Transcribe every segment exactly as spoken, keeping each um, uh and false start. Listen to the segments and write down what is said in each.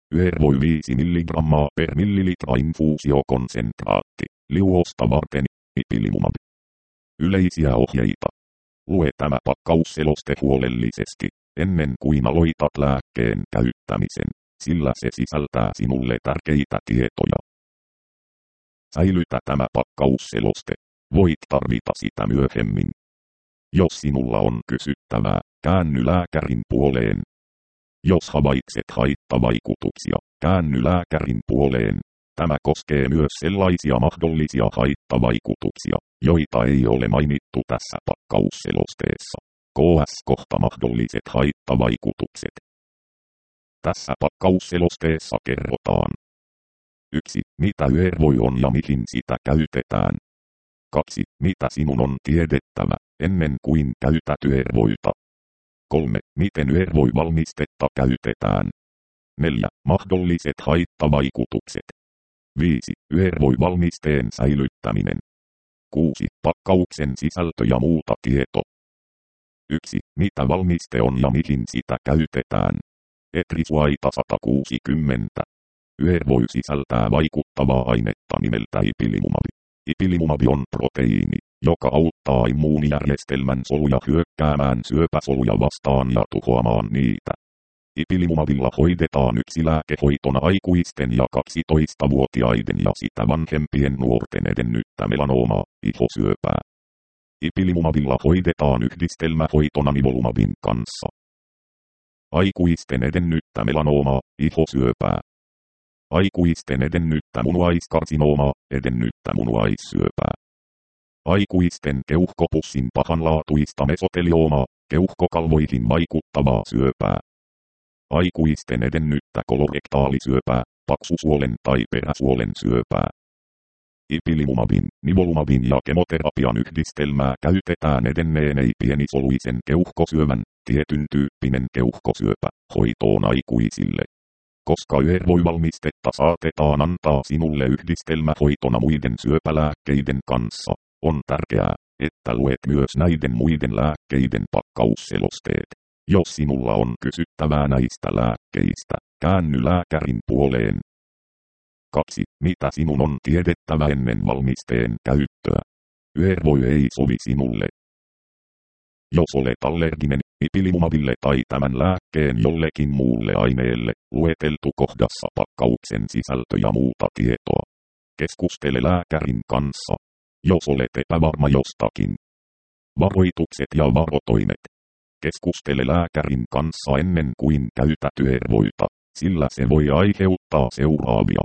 Yhervoi viisi milligrammaa per millilitra infuusiokonsentraatti, liuosta varten, ipilimumab. Yleisiä ohjeita. Lue tämä pakkausseloste huolellisesti, ennen kuin aloitat lääkkeen käyttämisen, sillä se sisältää sinulle tärkeitä tietoja. Säilytä tämä pakkausseloste. Voit tarvita sitä myöhemmin. Jos sinulla on kysyttävää, käänny lääkärin puoleen. Jos havaitset haittavaikutuksia, käänny lääkärin puoleen. Tämä koskee myös sellaisia mahdollisia haittavaikutuksia, joita ei ole mainittu tässä pakkausselosteessa. K S kohta mahdolliset haittavaikutukset. Tässä pakkausselosteessa kerrotaan. yksi. Mitä Yhervoi on ja mihin sitä käytetään. kaksi. Mitä sinun on tiedettävä, ennen kuin käytät Yhervoita. kolme. Miten Yhervoi valmistetta käytetään. neljä. Mahdolliset haittavaikutukset. viisi. Yhervoi valmisteen säilyttäminen. kuusi. Pakkauksen sisältö ja muuta tieto. yksi. Mitä valmiste on ja mihin sitä käytetään. Etrisuaita sata kuusikymmentä. Yhervoi sisältää vaikuttavaa ainetta nimeltä ipilimumab. Ipilimumab on proteiini, joka auttaa immuunijärjestelmän soluja hyökkäämään syöpäsoluja vastaan ja tuhoamaan niitä. Ipilimumabilla hoidetaan yksi lääkehoitona aikuisten ja kaksitoistavuotiaiden ja sitä vanhempien nuorten edennyttä melanoomaa, ihosyöpää. Ipilimumabilla hoidetaan yhdistelmähoitona nivolumabin kanssa. Aikuisten edennyttä melanoomaa, ihosyöpää. Aikuisten edennyttä munuaiskarsinoomaa, edennyttä munuaissyöpää. Aikuisten keuhkopussin pahanlaatuista mesoteliomaa, keuhkokalvoihin vaikuttavaa syöpää. Aikuisten edennyttä kolorektaalisyöpää, paksusuolen tai peräsuolen syöpää. Ipilimumabin, nivolumabin ja kemoterapian yhdistelmää käytetään edenneen ei pienisoluisen keuhkosyövän, tietyn tyyppinen keuhkosyöpä, hoitoon aikuisille. Koska Yhervoi-valmistetta saatetaan antaa sinulle yhdistelmähoitona muiden syöpälääkkeiden kanssa, on tärkeää, että luet myös näiden muiden lääkkeiden pakkausselosteet. Jos sinulla on kysyttävää näistä lääkkeistä, käänny lääkärin puoleen. kaksi. Mitä sinun on tiedettävä ennen valmisteen käyttöä? Yhervoi ei sovi sinulle. Jos olet allerginen ipilimumabille tai tämän lääkkeen jollekin muulle aineelle, lueteltu kohdassa pakkauksen sisältö ja muuta tietoa. Keskustele lääkärin kanssa, jos olet epävarma jostakin. Varoitukset ja varotoimet. Keskustele lääkärin kanssa ennen kuin käytät Yhervoita, sillä se voi aiheuttaa seuraavia.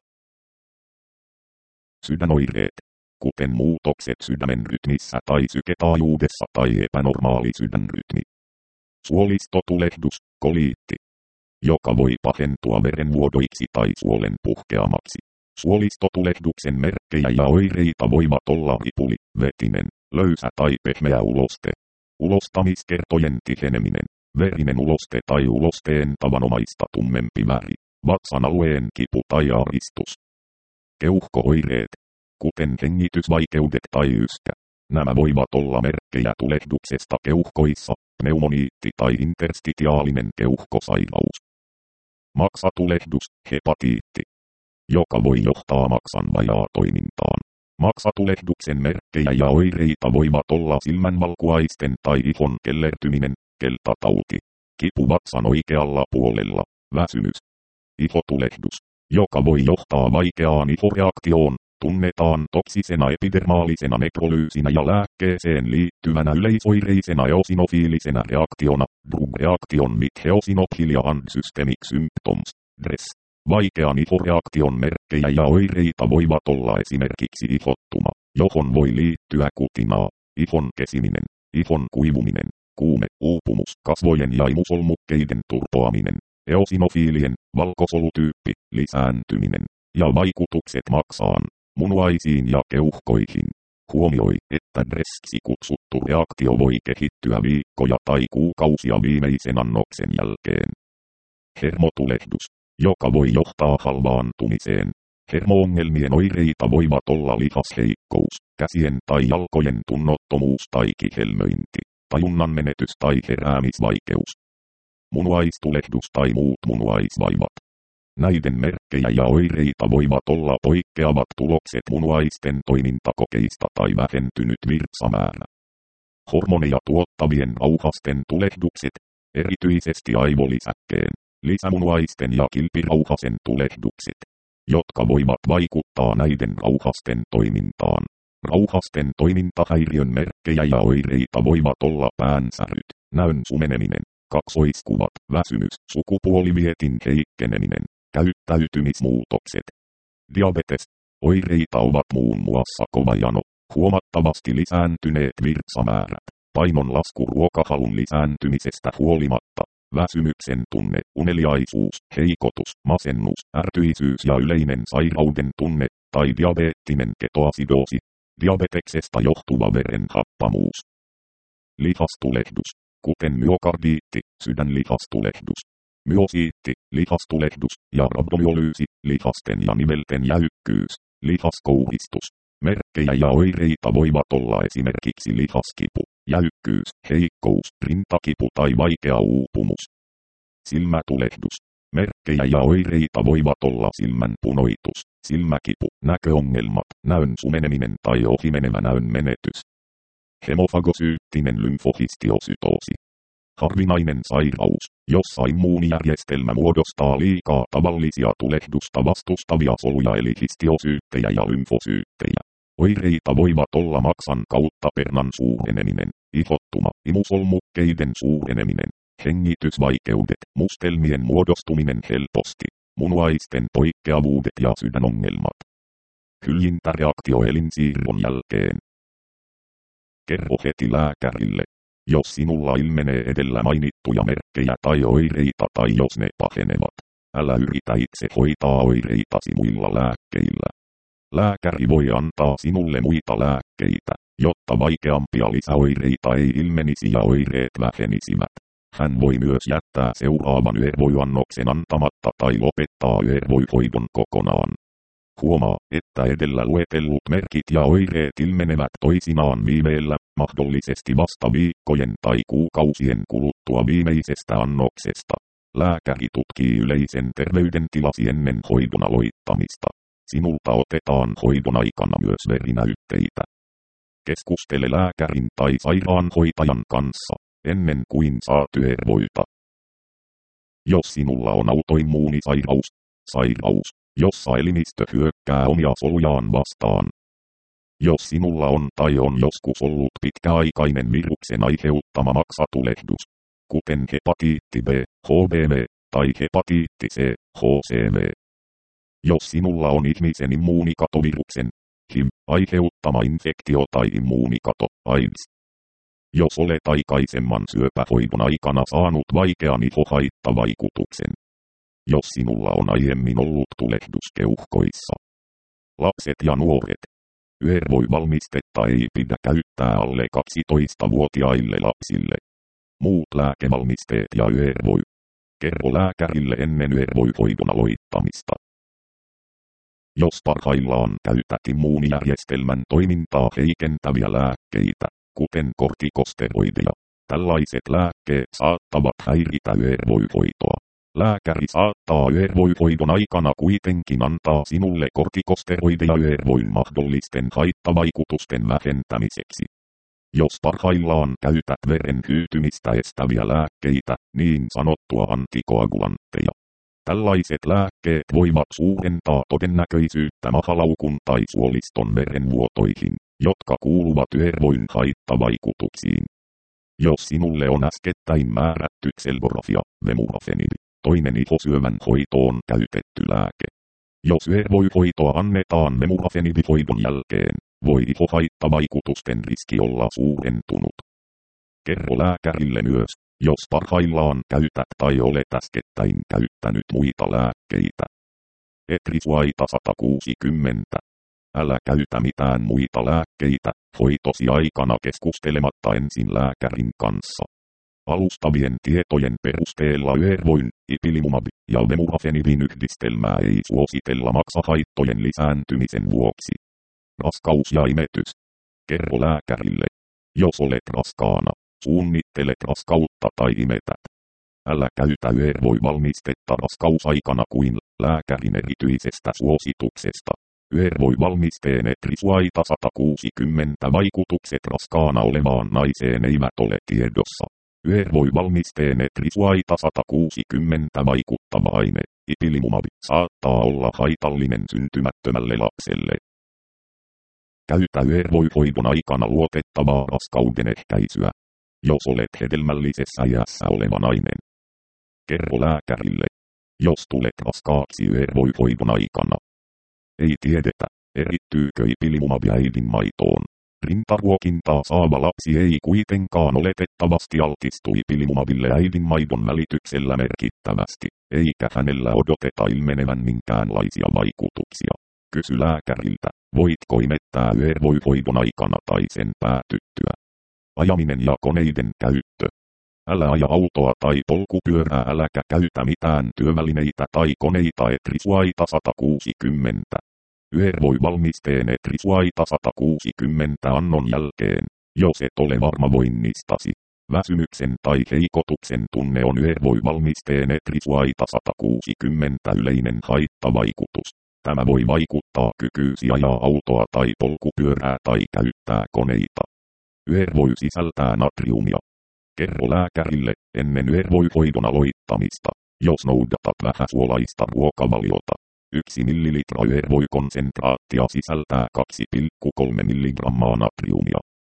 Sydänoireet, kuten muutokset sydämen rytmissä tai syketaajuudessa tai epänormaali sydänrytmi. Suolistotulehdus, koliitti, joka voi pahentua verenvuodoiksi tai suolen puhkeamaksi. Suolistotulehduksen merkkejä ja oireita voivat olla ripuli, vetinen, löysä tai pehmeä uloste. Ulostamiskertojen tiheneminen, verinen uloste tai ulosteen tavanomaista tummempi väri, vatsan alueen kipu tai aristus. Keuhko-oireet, kuten hengitysvaikeudet tai yskä. Nämä voivat olla merkkejä tulehduksesta keuhkoissa, pneumoniitti tai interstitiaalinen keuhkosairaus. Maksatulehdus, hepatiitti, joka voi johtaa maksan vajaatoimintaan. Maksatulehduksen merkkejä ja oireita voivat olla silmänvalkuaisten tai ihon kellertyminen, keltatauti, kipu vatsan oikealla puolella, väsymys. Ihotulehdus, joka voi johtaa vaikeaan ihoreaktioon, tunnetaan toksisena epidermaalisena nekrolyysinä ja lääkkeeseen liittyvänä yleisoireisena eosinofiilisena reaktiona, drug-reaktion with eosinophil and systemic symptoms, D R E S. Vaikean ihoreaktion merkkejä ja oireita voivat olla esimerkiksi ihottuma, johon voi liittyä kutinaa, ihon kesiminen, ihon kuivuminen, kuume, uupumus, kasvojen ja imusolmukkeiden turpoaminen, eosinofiilien, valkosolutyyppi, lisääntyminen, ja vaikutukset maksaan, munuaisiin ja keuhkoihin. Huomioi, että D R E S-ksi kutsuttu reaktio voi kehittyä viikkoja tai kuukausia viimeisen annoksen jälkeen. Hermotulehdus, joka voi johtaa halvaantumiseen. Hermoongelmien oireita voivat olla lihasheikkous, käsien tai jalkojen tunnottomuus tai kihelmöinti, tajunnan menetys tai heräämisvaikeus. Munuaistulehdus tai muut munuaisvaivat. Näiden merkkejä ja oireita voivat olla poikkeavat tulokset munuaisten toimintakokeista tai vähentynyt virtsamäärä. Hormoneja tuottavien rauhasten tulehdukset, erityisesti aivolisäkkeen, lisämunuaisten ja kilpirauhasen tulehdukset, jotka voivat vaikuttaa näiden rauhasten toimintaan. Rauhasten toimintahäiriön merkkejä ja oireita voivat olla päänsäryt, näön sumeneminen, kaksoiskuvat, väsymys, sukupuolivietin heikkeneminen, käyttäytymismuutokset. Diabetes. Oireita ovat muun muassa kova jano, huomattavasti lisääntyneet virtsamäärät, painonlasku ruokahalun lisääntymisestä huolimatta, väsymyksen tunne, uneliaisuus, heikotus, masennus, ärtyisyys ja yleinen sairauden tunne, tai diabeettinen ketoasidoosi, diabeteksesta johtuva verenhappamuus. Lihastulehdus, kuten myokardiitti, sydänlihastulehdus, myosiitti, lihastulehdus ja rabdomyolyysi, lihasten ja nivelten jäykkyys, lihaskouhistus. Merkkejä ja oireita voivat olla esimerkiksi lihaskipu, jäykkyys, heikkous, rintakipu tai vaikea uupumus. Silmätulehdus. Merkkejä ja oireita voivat olla silmän punoitus, silmäkipu, näköongelmat, näön sumeneminen tai ohimenevä näön menetys. Hemofagosyyttinen lymfohistiosytoosi. Harvinainen sairaus, jossa immuunijärjestelmä muodostaa liikaa tavallisia tulehdusta vastustavia soluja eli histiosyyttejä ja lymfosyyttejä. Oireita voivat olla maksan kautta pernan suureneminen, ihottuma, imusolmukkeiden suureneminen, hengitysvaikeudet, mustelmien muodostuminen helposti, munuaisten poikkeavuudet ja sydänongelmat. Hyljintäreaktio elinsiirron jälkeen. Kerro heti lääkärille, jos sinulla ilmenee edellä mainittuja merkkejä tai oireita tai jos ne pahenevat. Älä yritä itse hoitaa oireitasi muilla lääkkeillä. Lääkäri voi antaa sinulle muita lääkkeitä, jotta vaikeampia lisäoireita ei ilmenisi ja oireet vähenisivät. Hän voi myös jättää seuraavan yövoiannoksen antamatta tai lopettaa yövoihoidon kokonaan. Huomaa, että edellä luetellut merkit ja oireet ilmenevät toisinaan viiveellä, mahdollisesti vasta viikkojen tai kuukausien kuluttua viimeisestä annoksesta. Lääkäri tutkii yleisen terveydentilasi ennen hoidon aloittamista. Sinulta otetaan hoidon aikana myös verinäytteitä. Keskustele lääkärin tai sairaanhoitajan kanssa, ennen kuin saat yövoita. Jos sinulla on autoimmuunisairaus, sairaus, jossa elimistö hyökkää omia solujaan vastaan. Jos sinulla on tai on joskus ollut pitkäaikainen viruksen aiheuttama maksatulehdus, kuten hepatiitti B, H B V, tai hepatiitti C, H C V. Jos sinulla on ihmisen immuunikatoviruksen, H I V, aiheuttama infektio tai immuunikato, AIDS. Jos olet aikaisemman syöpähoidon aikana saanut vaikean ihohaittavaikutuksen. Jos sinulla on aiemmin ollut tulehdus keuhkoissa. Lapset ja nuoret. Yövoivalmistetta ei pidä käyttää alle kaksitoistavuotiaille lapsille. Muut lääkevalmisteet ja yövoi. Kerro lääkärille ennen yövoihoidon aloittamista. Jos parhaillaan käytät immuunijärjestelmän toimintaa heikentäviä lääkkeitä, kuten kortikosteroideja, tällaiset lääkkeet saattavat häiritä yövoihoitoa. Lääkäri saattaa yövoihoidon aikana kuitenkin antaa sinulle kortikosteroideja yövoin mahdollisten haittavaikutusten vähentämiseksi. Jos parhaillaan käytät veren hyytymistä estäviä lääkkeitä, niin sanottua antikoagulantteja. Tällaiset lääkkeet voivat suurentaa todennäköisyyttä mahalaukun tai suoliston verenvuotoihin, jotka kuuluvat yövoin haittavaikutuksiin. Jos sinulle on äskettäin määrätty Zelborafia, Vemurafenib, toinen ihosyövän hoitoon käytetty lääke. Jos yövoihoitoa annetaan Vemurafenibihoidon jälkeen, voi ihohaittavaikutusten riski olla suurentunut. Kerro lääkärille myös, jos parhaillaan käytät tai olet äskettäin käyttänyt muita lääkkeitä. Etrisuaita sata kuusikymmentä. Älä käytä mitään muita lääkkeitä hoitosi aikana keskustelematta ensin lääkärin kanssa. Alustavien tietojen perusteella yövoin, ipilimumab ja vemurafenibin yhdistelmää ei suositella maksahaittojen lisääntymisen vuoksi. Raskaus ja imetys. Kerro lääkärille. Jos olet raskaana, suunnittelet raskautta tai imetät. Älä käytä yövoivalmistetta raskausaikana kuin lääkärin erityisestä suosituksesta. Yhervoivalmisteen etrisuaita sata kuusikymmentä vaikutukset raskaana olevaan naiseen eivät ole tiedossa. Yhervoivalmisteen etrisuaita sata kuusikymmentä vaikuttava aine, ipilimumab, saattaa olla haitallinen syntymättömälle lapselle. Käytä yhervoihoidon aikana luotettavaa raskauden ehkäisyä. Jos olet hedelmällisessä iässä oleva nainen, kerro lääkärille, jos tulet raskaaksi yhervoihoidon aikana. Ei tiedetä, erittyykö ipilimumab äidin maitoon. Rintaruokintaa saava lapsi ei kuitenkaan oletettavasti altistu ipilimumabille äidin maidon välityksellä merkittävästi, eikä hänellä odoteta ilmenevän minkäänlaisia vaikutuksia. Kysy lääkäriltä, voitko imettää yhervoihoidon aikana tai sen päätyttyä. Ajaminen ja koneiden käyttö. Älä aja autoa tai polkupyörää, äläkä käytä mitään työvälineitä tai koneita etrisuaita sata kuusikymmentä. Yhervoivalmisteen etrisuaita sata kuusikymmentä annon jälkeen, jos et ole varma voinnistasi. Väsymyksen tai heikotuksen tunne on yhervoivalmisteen etrisuaita sata kuusikymmentä yleinen haittavaikutus. Tämä voi vaikuttaa kykyysi ajaa autoa tai polkupyörää tai käyttää koneita. Yhervoi sisältää natriumia. Kerro lääkärille ennen yhervoihoidon aloittamista, jos noudatat vähäsuolaista ruokavaliota. Yksi millilitra yhervoikonsentraattia sisältää kaksi pilkku kolme milligrammaa natriumia.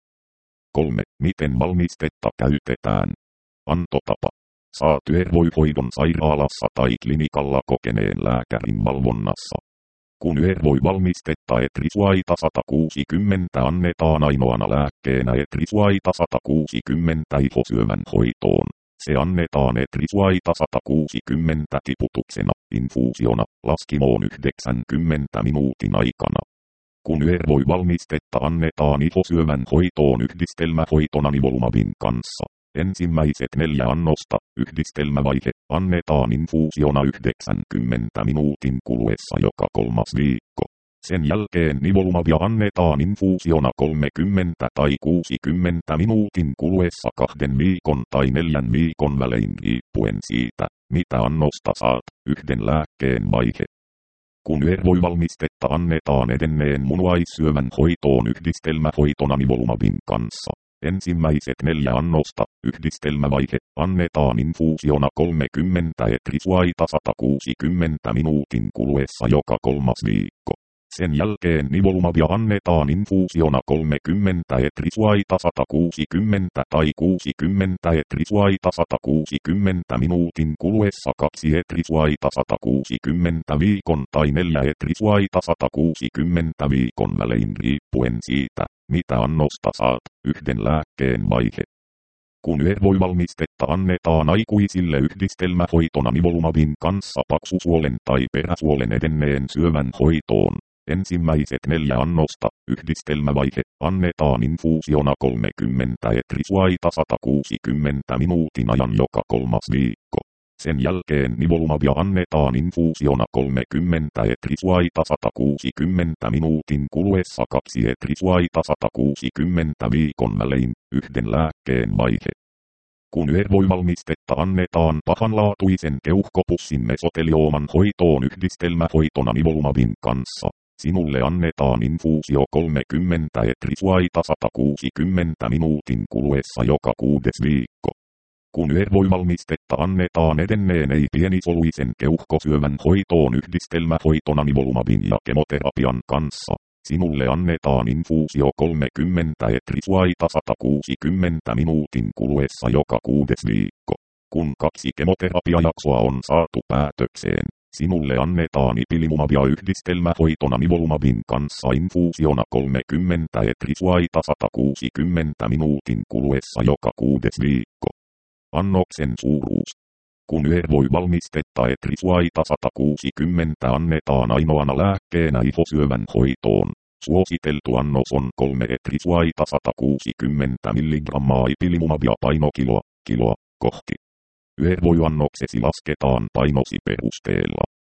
kolme. Miten valmistetta käytetään? Antotapa. Saat yhervoihoidon sairaalassa tai klinikalla kokeneen lääkärin valvonnassa. Kun yhervoivalmistetta etrisuaita sata kuusikymmentä annetaan ainoana lääkkeenä etrisuaita sata kuusikymmentä ihosyövän hoitoon. Se annetaan etrisuaita sata kuusikymmentä tiputuksena, infuusiona, laskimoon yhdeksänkymmentä minuutin aikana. Kun yhervoivalmistetta annetaan ihosyövän hoitoon yhdistelmähoitona nivolumabin kanssa, ensimmäiset neljä annosta, yhdistelmävaihe, annetaan infuusiona yhdeksänkymmentä minuutin kuluessa joka kolmas viikko. Sen jälkeen nivolumabia annetaan infuusiona kolmekymmentä tai kuusikymmentä minuutin kuluessa kahden viikon tai neljän viikon välein riippuen siitä, mitä annosta saat, yhden lääkkeen vaihe. Kun yhervoivalmistetta annetaan edenneen munuaissyövän hoitoon yhdistelmähoitona nivolumabin kanssa, ensimmäiset neljä annosta, yhdistelmävaihe, annetaan infuusiona kolmekymmentä etrisuaita sata kuusikymmentä minuutin kuluessa joka kolmas viikko. Sen jälkeen nivolumabia annetaan infuusiona kolmekymmentä etrisuaita sata kuusikymmentä tai kuusikymmentä etrisuaita sata kuusikymmentä minuutin kuluessa kaksi etrisuaita sata kuusikymmentä viikon tai neljä etrisuaita sata kuusikymmentä viikon välein riippuen siitä, mitä annosta saat, yhden lääkkeen vaihe. Kun yhervoivalmistetta annetaan aikuisille yhdistelmähoitona nivolumabin kanssa paksusuolen tai peräsuolen edenneen syövän hoitoon, ensimmäiset neljä annosta, yhdistelmävaihe, annetaan infuusiona kolmekymmentä etrisuaita sata kuusikymmentä minuutin ajan joka kolmas viikko. Sen jälkeen nivolumabia annetaan infuusiona kolmekymmentä etrisuaita sata kuusikymmentä minuutin kuluessa kaksi etrisuaita sata kuusikymmentä viikon välein, yhden lääkkeen vaihe. Kun yhervoivalmistetta annetaan pahanlaatuisen keuhkopussin mesotelioman hoitoon yhdistelmähoitona nivolumabin kanssa, sinulle annetaan infuusio kolmekymmentä etrisuaita sata kuusikymmentä minuutin kuluessa joka kuudes viikko. Kun yhervoivalmistetta annetaan edenneen ei-pienisoluisen keuhkosyövän hoitoon yhdistelmähoitona nivolumabin ja kemoterapian kanssa, sinulle annetaan infuusio kolmekymmentä etrisuaita sata kuusikymmentä minuutin kuluessa joka kuudes viikko. Kun kaksi kemoterapiajaksoa on saatu päätökseen, sinulle annetaan ipilimumabia yhdistelmähoitona nivolumabin kanssa infuusiona kolmekymmentä etrisuaita sata kuusikymmentä minuutin kuluessa joka kuudes viikko. Annoksen suuruus. Kun yhervoivalmistetta etrisuaita sata kuusikymmentä annetaan ainoana lääkkeenä ihosyövän hoitoon, suositeltu annos on kolme etrisuaita sata kuusikymmentä milligrammaa ipilimumabia painokiloa, kiloa, kohti. Yhervoiannoksesi lasketaan painosi perusteella.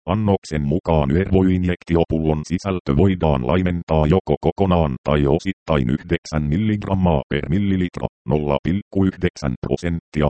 Annoksen mukaan yhdenvoiinjektiopullon sisältö voidaan laimentaa joko kokonaan tai osittain yhdeksän milligrammaa per millilitra, nolla pilkku yhdeksän prosenttia,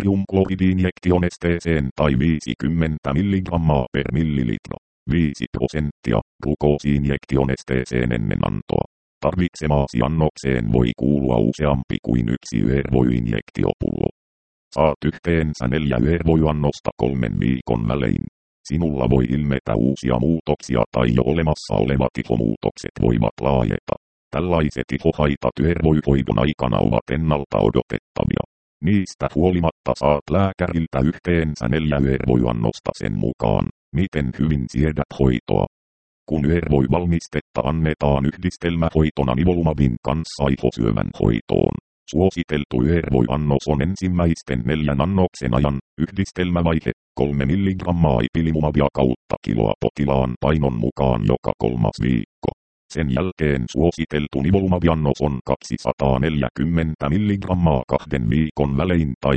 natriumkloridiinjektionesteeseen tai viisikymmentä milligrammaa per millilitra, viisi prosenttia, glukoosiinjektionesteeseen ennen antoa. Tarvitsemaasi annokseen voi kuulua useampi kuin yksi yhdenvoiinjektiopullo. Saat yhteensä neljä yhdenvoiannosta kolmen viikon välein. Sinulla voi ilmetä uusia muutoksia tai jo olemassa olevat ihomuutokset voivat laajeta. Tällaiset ihohaitat yhdenvoihoidon aikana ovat ennalta odotettavia. Niistä huolimatta saat lääkäriltä yhteensä neljä yhdenvoiannosta sen mukaan, miten hyvin siedät hoitoa. Kun yhdenvoivalmistetta annetaan yhdistelmähoitona nivolumabin kanssa ihosyövän hoitoon. Suositeltu yhdenvoiannos on ensimmäisten neljän annoksen ajan, yhdistelmävaihe, kolme milligrammaa ipilimumabia kautta kiloa potilaan painon mukaan joka kolmas viikko. Sen jälkeen suositeltu nivolumabiannos on kaksisataaneljäkymmentä milligrammaa kahden viikon välein tai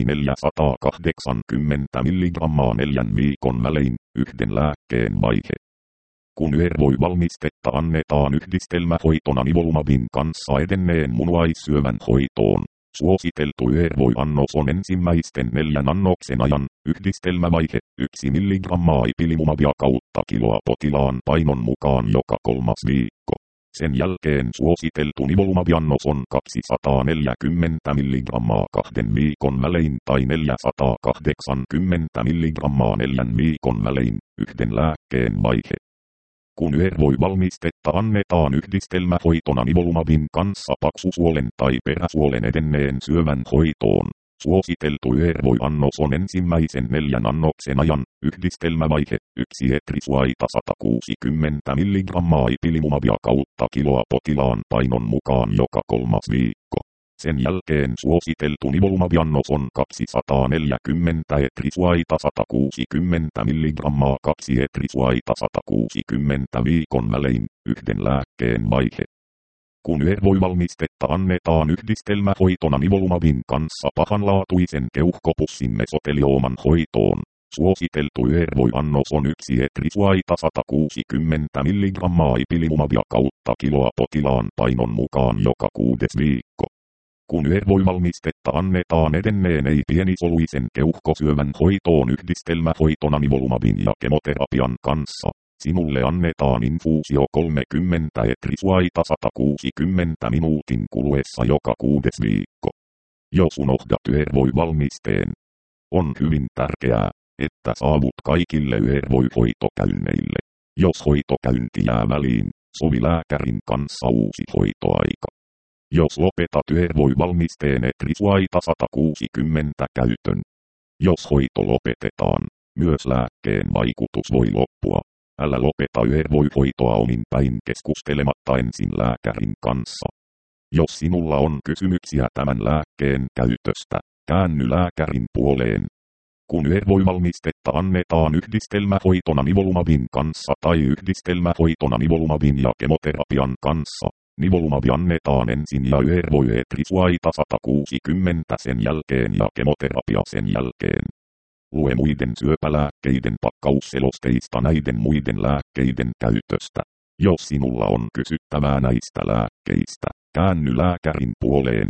neljäsataakahdeksankymmentä milligrammaa neljän viikon välein, yhden lääkkeen vaihe. Kun yhdenvoivalmistetta annetaan yhdistelmähoitona nivolumabin kanssa edenneen munuaissyövän hoitoon, suositeltu yhdenvoiannos on ensimmäisten neljän annoksen ajan, yhdistelmävaihe, yksi milligrammaa ipilimumabia kautta kiloa potilaan painon mukaan joka kolmas viikko. Sen jälkeen suositeltu nivolumabiannos on kaksisataaneljäkymmentä milligrammaa kahden viikon välein tai neljäsataakahdeksankymmentä milligrammaa neljän viikon välein, yhden lääkkeen vaihe. Kun yhdenvoivalmistetta annetaan yhdistelmähoitona nivolumabin kanssa paksusuolen tai peräsuolen edenneen syövän hoitoon, suositeltu yhdenvoiannos on ensimmäisen neljän annoksen ajan, yhdistelmävaihe, yksi etrisuaita sata kuusikymmentä milligrammaa ipilimumabia kautta kiloa potilaan painon mukaan joka kolmas viikko. Sen jälkeen suositeltu nivolumabiannos on kaksisataaneljäkymmentä etrisuaita sata kuusikymmentä milligrammaa kaksi etrisuaita sata kuusikymmentä viikon välein, yhden lääkkeen vaihe. Kun yhdenvoivalmistetta annetaan yhdistelmähoitona nivolumabin kanssa pahanlaatuisen keuhkopussin mesotelioman hoitoon, suositeltu yhdenvoiannos on yksi etrisuaita sata kuusikymmentä milligrammaa ipilimumabia kautta kiloa potilaan painon mukaan joka kuudes viikko. Kun yhdenvoivalmistetta annetaan edenneen ei-pienisoluisen keuhkosyövän hoitoon yhdistelmähoitona nivolumabin ja kemoterapian kanssa, sinulle annetaan infuusio kolmekymmentä etrisuaita sata kuusikymmentä minuutin kuluessa joka kuudes viikko. Jos unohdat yhdenvoivalmisteen, on hyvin tärkeää, että saavut kaikille yhdenvoihoitokäynneille. Jos hoitokäynti jää väliin, sovi lääkärin kanssa uusi hoitoaika. Jos lopetat yhdenvoivalmisteen etrisuaita sata kuusikymmentä käytön. Jos hoito lopetetaan, myös lääkkeen vaikutus voi loppua. Älä lopeta yhdenvoihoitoa omin päin keskustelematta ensin lääkärin kanssa. Jos sinulla on kysymyksiä tämän lääkkeen käytöstä, käänny lääkärin puoleen. Kun yhdenvoivalmistetta annetaan yhdistelmähoitona nivolumabin kanssa tai yhdistelmähoitona nivolumabin ja kemoterapian kanssa, nivolumabi annetaan ensin ja yhdenvoietrisuaita sata kuusikymmentä sen jälkeen ja kemoterapia sen jälkeen. Lue muiden syöpälääkkeiden pakkausselosteista näiden muiden lääkkeiden käytöstä. Jos sinulla on kysyttävää näistä lääkkeistä, käänny lääkärin puoleen.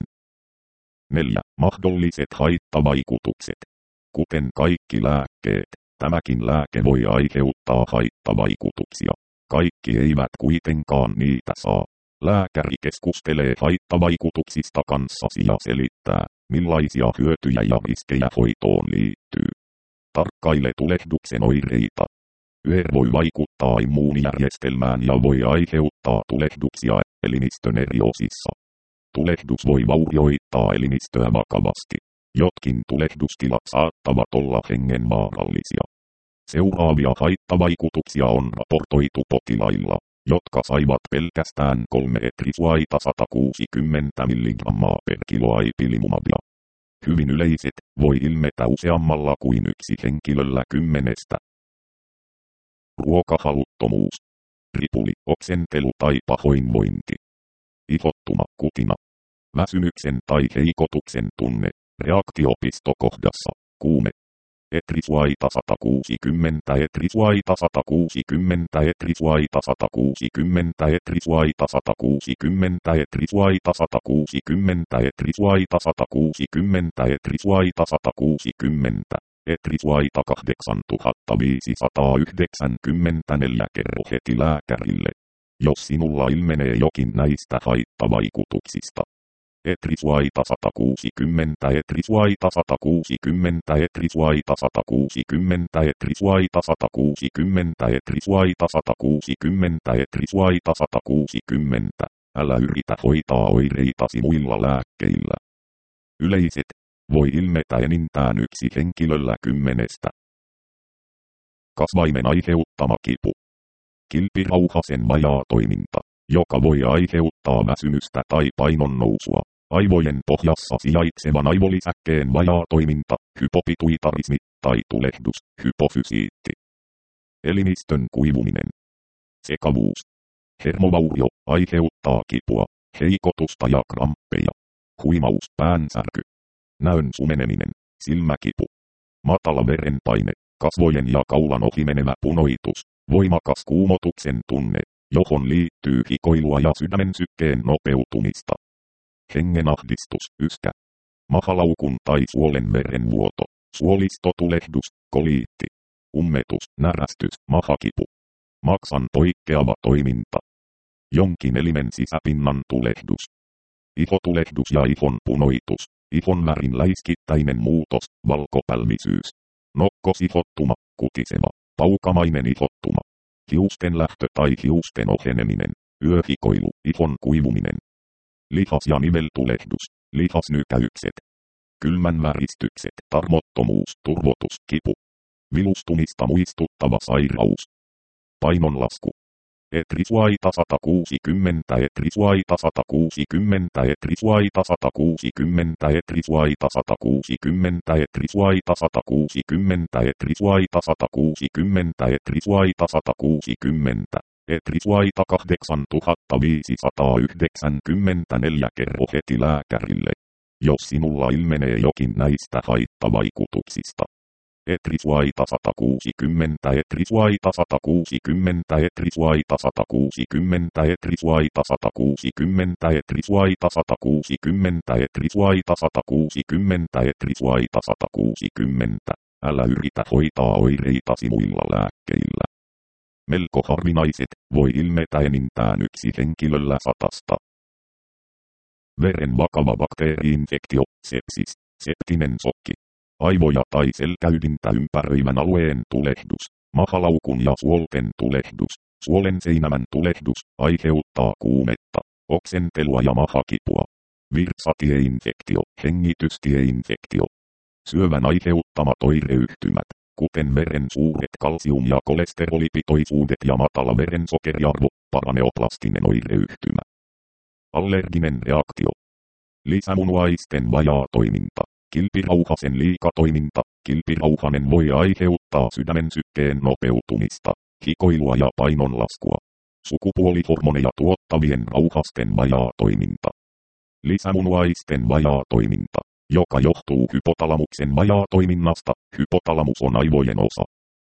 neljä. Mahdolliset haittavaikutukset. Kuten kaikki lääkkeet, tämäkin lääke voi aiheuttaa haittavaikutuksia. Kaikki eivät kuitenkaan niitä saa. Lääkäri keskustelee haittavaikutuksista kanssasi ja selittää, millaisia hyötyjä ja riskejä hoitoon liittyy. Tarkkaile tulehduksen oireita. Yhdenvoi vaikuttaa immuunijärjestelmään ja voi aiheuttaa tulehduksia elimistön eri osissa. Tulehdus voi vaurioittaa elimistöä vakavasti. Jotkin tulehdustilat saattavat olla hengenvaarallisia. Seuraavia haittavaikutuksia on raportoitu potilailla, jotka saivat pelkästään kolme etrisuaita sata kuusikymmentä milligrammaa per kilo ipilimumabia. Hyvin yleiset, voi ilmetä useammalla kuin yksi henkilöllä kymmenestä. Ruokahaluttomuus, ripuli, oksentelu tai pahoinvointi. Ihottuma, kutina. Väsymyksen tai heikotuksen tunne, reaktiopistokohdassa, kuume. Etrisuaita sata kuusikymmentä, Etrisuaita sata kuusikymmentä, Etrisuaita sata kuusikymmentä, Etrisuaita sata kuusikymmentä, Etrisuaita sata kuusikymmentä, Etrisuaita sata kuusikymmentä, Etrisuaita sata kuusikymmentä, Etrisuaita kahdeksantuhattaviisisataayhdeksänkymmentäneljä. Kerro heti lääkärille, jos sinulla ilmenee jokin näistä haittavaikutuksista. Etrisuaita sata kuusikymmentä, Etrisuaita sata kuusikymmentä, Etrisuaita sata kuusikymmentä, Etrisuaita sata kuusikymmentä, Etrisuaita sata kuusikymmentä, Etrisuaita sata kuusikymmentä. Älä yritä hoitaa oireitasi muilla lääkkeillä. Yleiset voi ilmetä enintään yksi henkilöllä kymmenestä. Kasvaimen aiheuttama kipu. Kilpirauhasen vajaatoiminta, joka voi aiheuttaa väsymystä tai painon nousua. Aivojen pohjassa sijaitsevan aivolisäkkeen vajaatoiminta, hypopituitarismi tai tulehdus, hypofysiitti. Elimistön kuivuminen. Sekavuus. Hermovaurio aiheuttaa kipua, heikotusta ja kramppeja. Huimaus, päänsärky. Näön sumeneminen, silmäkipu. Matala verenpaine, kasvojen ja kaulan ohi menevä punoitus, voimakas kuumotuksen tunne, johon liittyy hikoilua ja sydämen sykkeen nopeutumista. Hengenahdistus, yskä. Mahalaukun tai suolen verenvuoto, suolistotulehdus, koliitti. Ummetus, närästys, mahakipu. Maksan poikkeava toiminta. Jonkin elimen sisäpinnan tulehdus. Ihotulehdus ja ihon punoitus. Ihon värin läiskittäinen muutos, valkopälvisyys. Nokkosihottuma, kutisema, paukamainen ihottuma. Hiusten lähtö tai hiusten oheneminen, yöhikoilu, ihon kuivuminen. Lihas- ja niveltulehdus, lihasnykäykset. Kylmän väristykset, tarmottomuus, turvotus, kipu. Vilustumista muistuttava sairaus. Painonlasku. Etrisuaita sata kuusikymmentä, Etrisuaita sata kuusikymmentä, Etrisuaita sata kuusikymmentä, Etrisuaita sata kuusikymmentä, Etrisuaita sata kuusikymmentä, Etrisuaita sata kuusikymmentä, Etrisuaita sata kuusikymmentä, Etrisuaita kahdeksantuhattaviisisataayhdeksänkymmentäneljä. Kerro heti lääkärille, jos sinulla ilmenee jokin näistä haittavaikutuksista. Etrisuaita sata kuusikymmentä, Etrisuaita sata kuusikymmentä, Etrisuaita sata kuusikymmentä, Etrisuaita sata kuusikymmentä, Etrisuaita sata kuusikymmentä, Etrisuaita sata kuusikymmentä, Etrisuaita sata kuusikymmentä. Älä yritä hoitaa oireitasi muilla lääkkeillä. Melko harvinaiset voi ilmetä enintään yksi henkilöllä satasta. Veren vakava bakteeri-infektio, sepsis, septinen sokki. Aivoja tai selkäydintä ympäröivän alueen tulehdus, mahalaukun ja suolten tulehdus, suolen seinämän tulehdus, aiheuttaa kuumetta, oksentelua ja mahakipua. Virtsatieinfektio, hengitystieinfektio. Syövän aiheuttamat oireyhtymät, kuten veren suuret kalsium- ja kolesterolipitoisuudet ja matala verensokeriarvo, paraneoplastinen oireyhtymä. Allerginen reaktio. Lisämunuaisten vajaatoiminta. Kilpirauhasen liikatoiminta. Kilpirauhanen voi aiheuttaa sydämen sykkeen nopeutumista, hikoilua ja painonlaskua. Sukupuolihormoneja tuottavien rauhasten vajaatoiminta. Lisämunuaisten vajaatoiminta, joka johtuu hypotalamuksen vajaatoiminnasta. Hypotalamus on aivojen osa.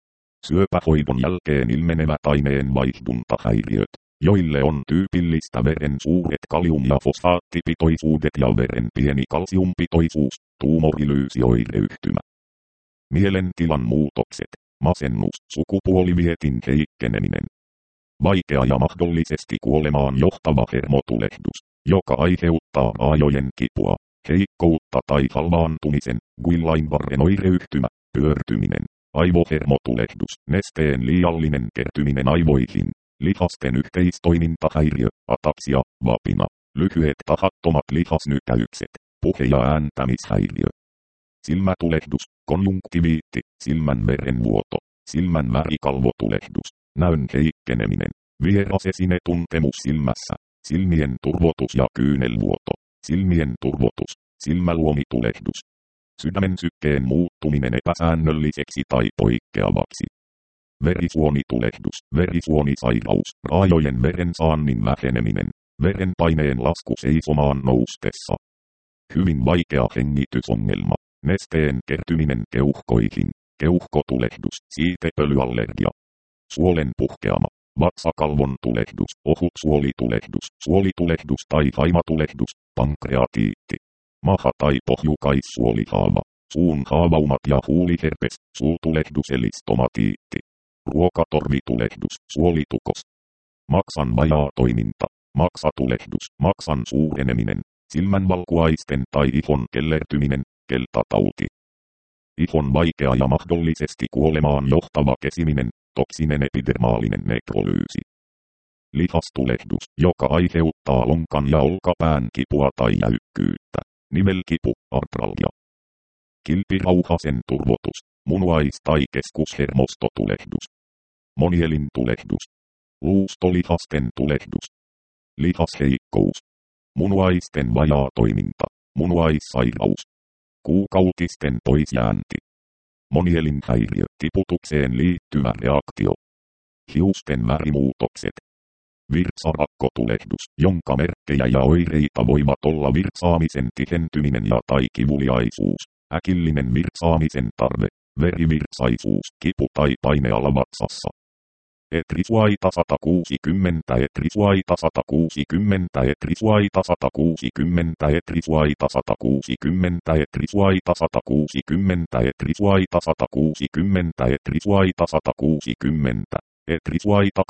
Syöpähoidon jälkeen ilmenevät aineenvaihduntahäiriöt, joille on tyypillistä veren suuret kalium- ja fosfaattipitoisuudet ja veren pieni kalsiumpitoisuus, tuumorilyysioireyhtymä. Mielentilan muutokset, masennus, sukupuolivietin heikkeneminen. Vaikea ja mahdollisesti kuolemaan johtava hermotulehdus, joka aiheuttaa raajojen kipua, heikkoutta tai halvaantumisen, Guillain-Barren oireyhtymä, pyörtyminen, aivohermotulehdus, nesteen liiallinen kertyminen aivoihin. Lihasten yhteistoimintahäiriö, ataksia, vapina, lyhyet tahattomat lihasnykäykset, puhe- ja ääntämishäiriö. Silmätulehdus, konjunktiviitti, silmän verenvuoto, silmän värikalvotulehdus, näön heikkeneminen, vieras esinetuntemus silmässä, silmien turvotus ja kyynelvuoto, silmien turvotus, silmäluomitulehdus. Sydämen sykkeen muuttuminen epäsäännölliseksi tai poikkeavaksi. Verisuonitulehdus, verisuonisairaus, raajojen verensaannin väheneminen, verenpaineen lasku seisomaan noustessa. Hyvin vaikea hengitysongelma, nesteen kertyminen keuhkoihin, keuhkotulehdus, siitepölyallergia, suolen puhkeama, vatsakalvon tulehdus, ohut suolitulehdus, suolitulehdus tai haimatulehdus, pankreatiitti, maha- tai pohjukaissuolihaava, suun haavaumat ja huuliherpes, suutulehdus eli stomatiitti, ruokatorvitulehdus, suolitukos, maksan vajaatoiminta, maksatulehdus, maksan suureneminen, silmänvalkuaisten tai ihon kellertyminen, keltatauti, ihon vaikea ja mahdollisesti kuolemaan johtava kesiminen, toksinen epidermaalinen nekrolyysi, lihastulehdus, joka aiheuttaa lonkan ja olkapään kipua tai jäykkyyttä, nivelkipu, artralgia, kilpirauhasen turvotus, munuais- tai keskushermostotulehdus, monielintulehdus, luustolihasten tulehdus, lihasheikkous, munuaisten vajaatoiminta, munuaissairaus, kuukautisten poisjäänti, monielinhäiriö, tiputukseen liittyvä reaktio, hiusten värimuutokset, virtsarakkotulehdus, jonka merkkejä ja oireita voivat olla virtsaamisen tihentyminen ja tai kivuliaisuus, äkillinen virtsaamisen tarve, verivirtsaisuus, kipu tai paineala vatsassa. Etrisuaita sata kuusikymmentä, etrisuaita sata kuusikymmentä, etrisuaita sata kuusikymmentä, etrisuaita sata kuusikymmentä, etrisuaita sata kuusikymmentä, etrisuaita sata kuusikymmentä, etrisuaita sata kuusikymmentä, etrisuaita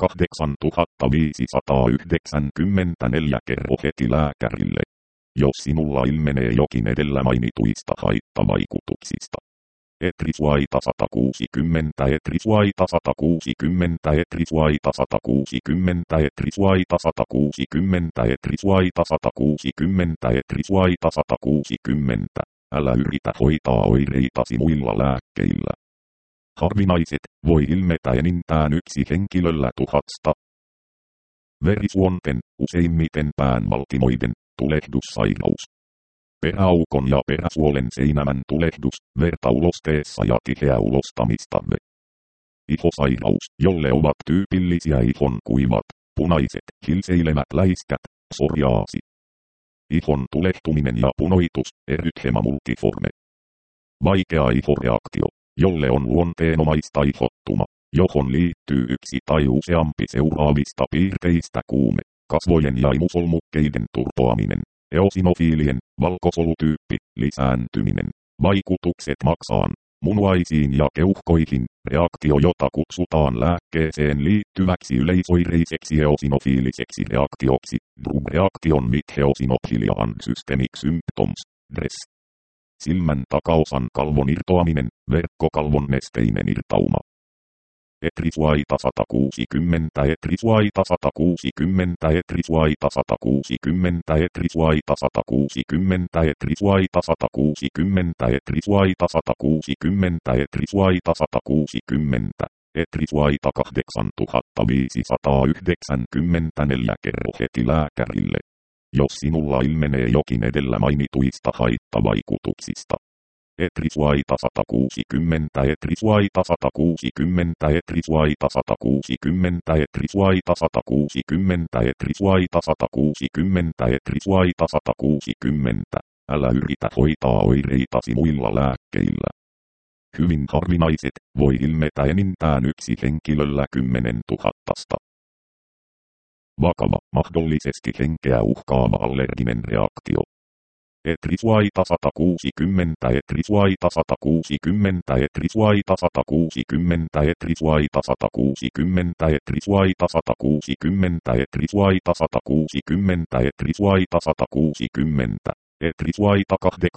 kahdeksantuhattaviisisataayhdeksänkymmentäneljä. Kerro heti lääkärille, jos sinulla ilmenee jokin edellä mainituista haittavaikutuksista. Etrisuaita sata kuusikymmentä, etrisuaita sata kuusikymmentä, etrisuaita sata kuusikymmentä, etrisuaita sata kuusikymmentä, etrisuaita sata kuusikymmentä, etrisuaita sata kuusikymmentä. Älä yritä hoitaa oireitasi muilla lääkkeillä. Harvinaiset voi ilmetä enintään yksi henkilöllä tuhasta. Verisuonten, useimmiten päänvaltimoiden, tulehdussairaus. Peräaukon ja peräsuolen seinämän tulehdus, vertaulosteessa ja tiheä ulostamistave. Ihosairaus, jolle ovat tyypillisiä ihon kuivat, punaiset, hilseilevät läiskät, psoriaasi. Ihon tulehtuminen ja punoitus, erythema multiforme. Vaikea ihoreaktio, jolle on luonteenomaista ihottuma, johon liittyy yksi tai useampi seuraavista piirteistä: kuume, kasvojen ja imusolmukkeiden turpoaminen, eosinofiilien, valkosolutyyppi, lisääntyminen, vaikutukset maksaan, munuaisiin ja keuhkoihin, reaktio jota kutsutaan lääkkeeseen liittyväksi yleisoireiseksi eosinofiiliseksi reaktioksi, drug-reaktion with eosinophilia and systemic symptoms, D R E S. Silmän takaosan kalvon irtoaminen, verkkokalvon nesteinen irtauma. Etrisuaita sata kuusikymmentä, etrisuaita sata kuusikymmentä, etrisuaita sata kuusikymmentä, etrisuaita sata kuusikymmentä, etrisuaita sata kuusikymmentä, etrisuaita sata kuusikymmentä, etrisuaita sata kuusikymmentä, etrisuaita kahdeksantuhattaviisisataayhdeksänkymmentäneljä. Kerro heti lääkärille, jos sinulla ilmenee jokin edellä mainituista haittavaikutuksista. Etrisuaita sata kuusikymmentä, etrisuaita sata kuusikymmentä, etrisuaita sata kuusikymmentä, etrisuaita sata kuusikymmentä, etrisuaita sata kuusikymmentä, etrisuaita sata kuusikymmentä. Älä yritä hoitaa oireitasi muilla lääkkeillä. Hyvin harvinaiset voi ilmetä enintään yksi henkilöllä kymmenen tuhattasta. Vakava, mahdollisesti henkeä uhkaava allerginen reaktio. Etrisuaita sata kuusikymmentä, etrisuaita sata kuusikymmentä, etrisuaita sata kuusikymmentä, etrisuaita sata kuusikymmentä, etrisuaita sata kuusikymmentä, etrisuaita sata kuusikymmentä, etrisuaita sata kuusikymmentä, etrisuaita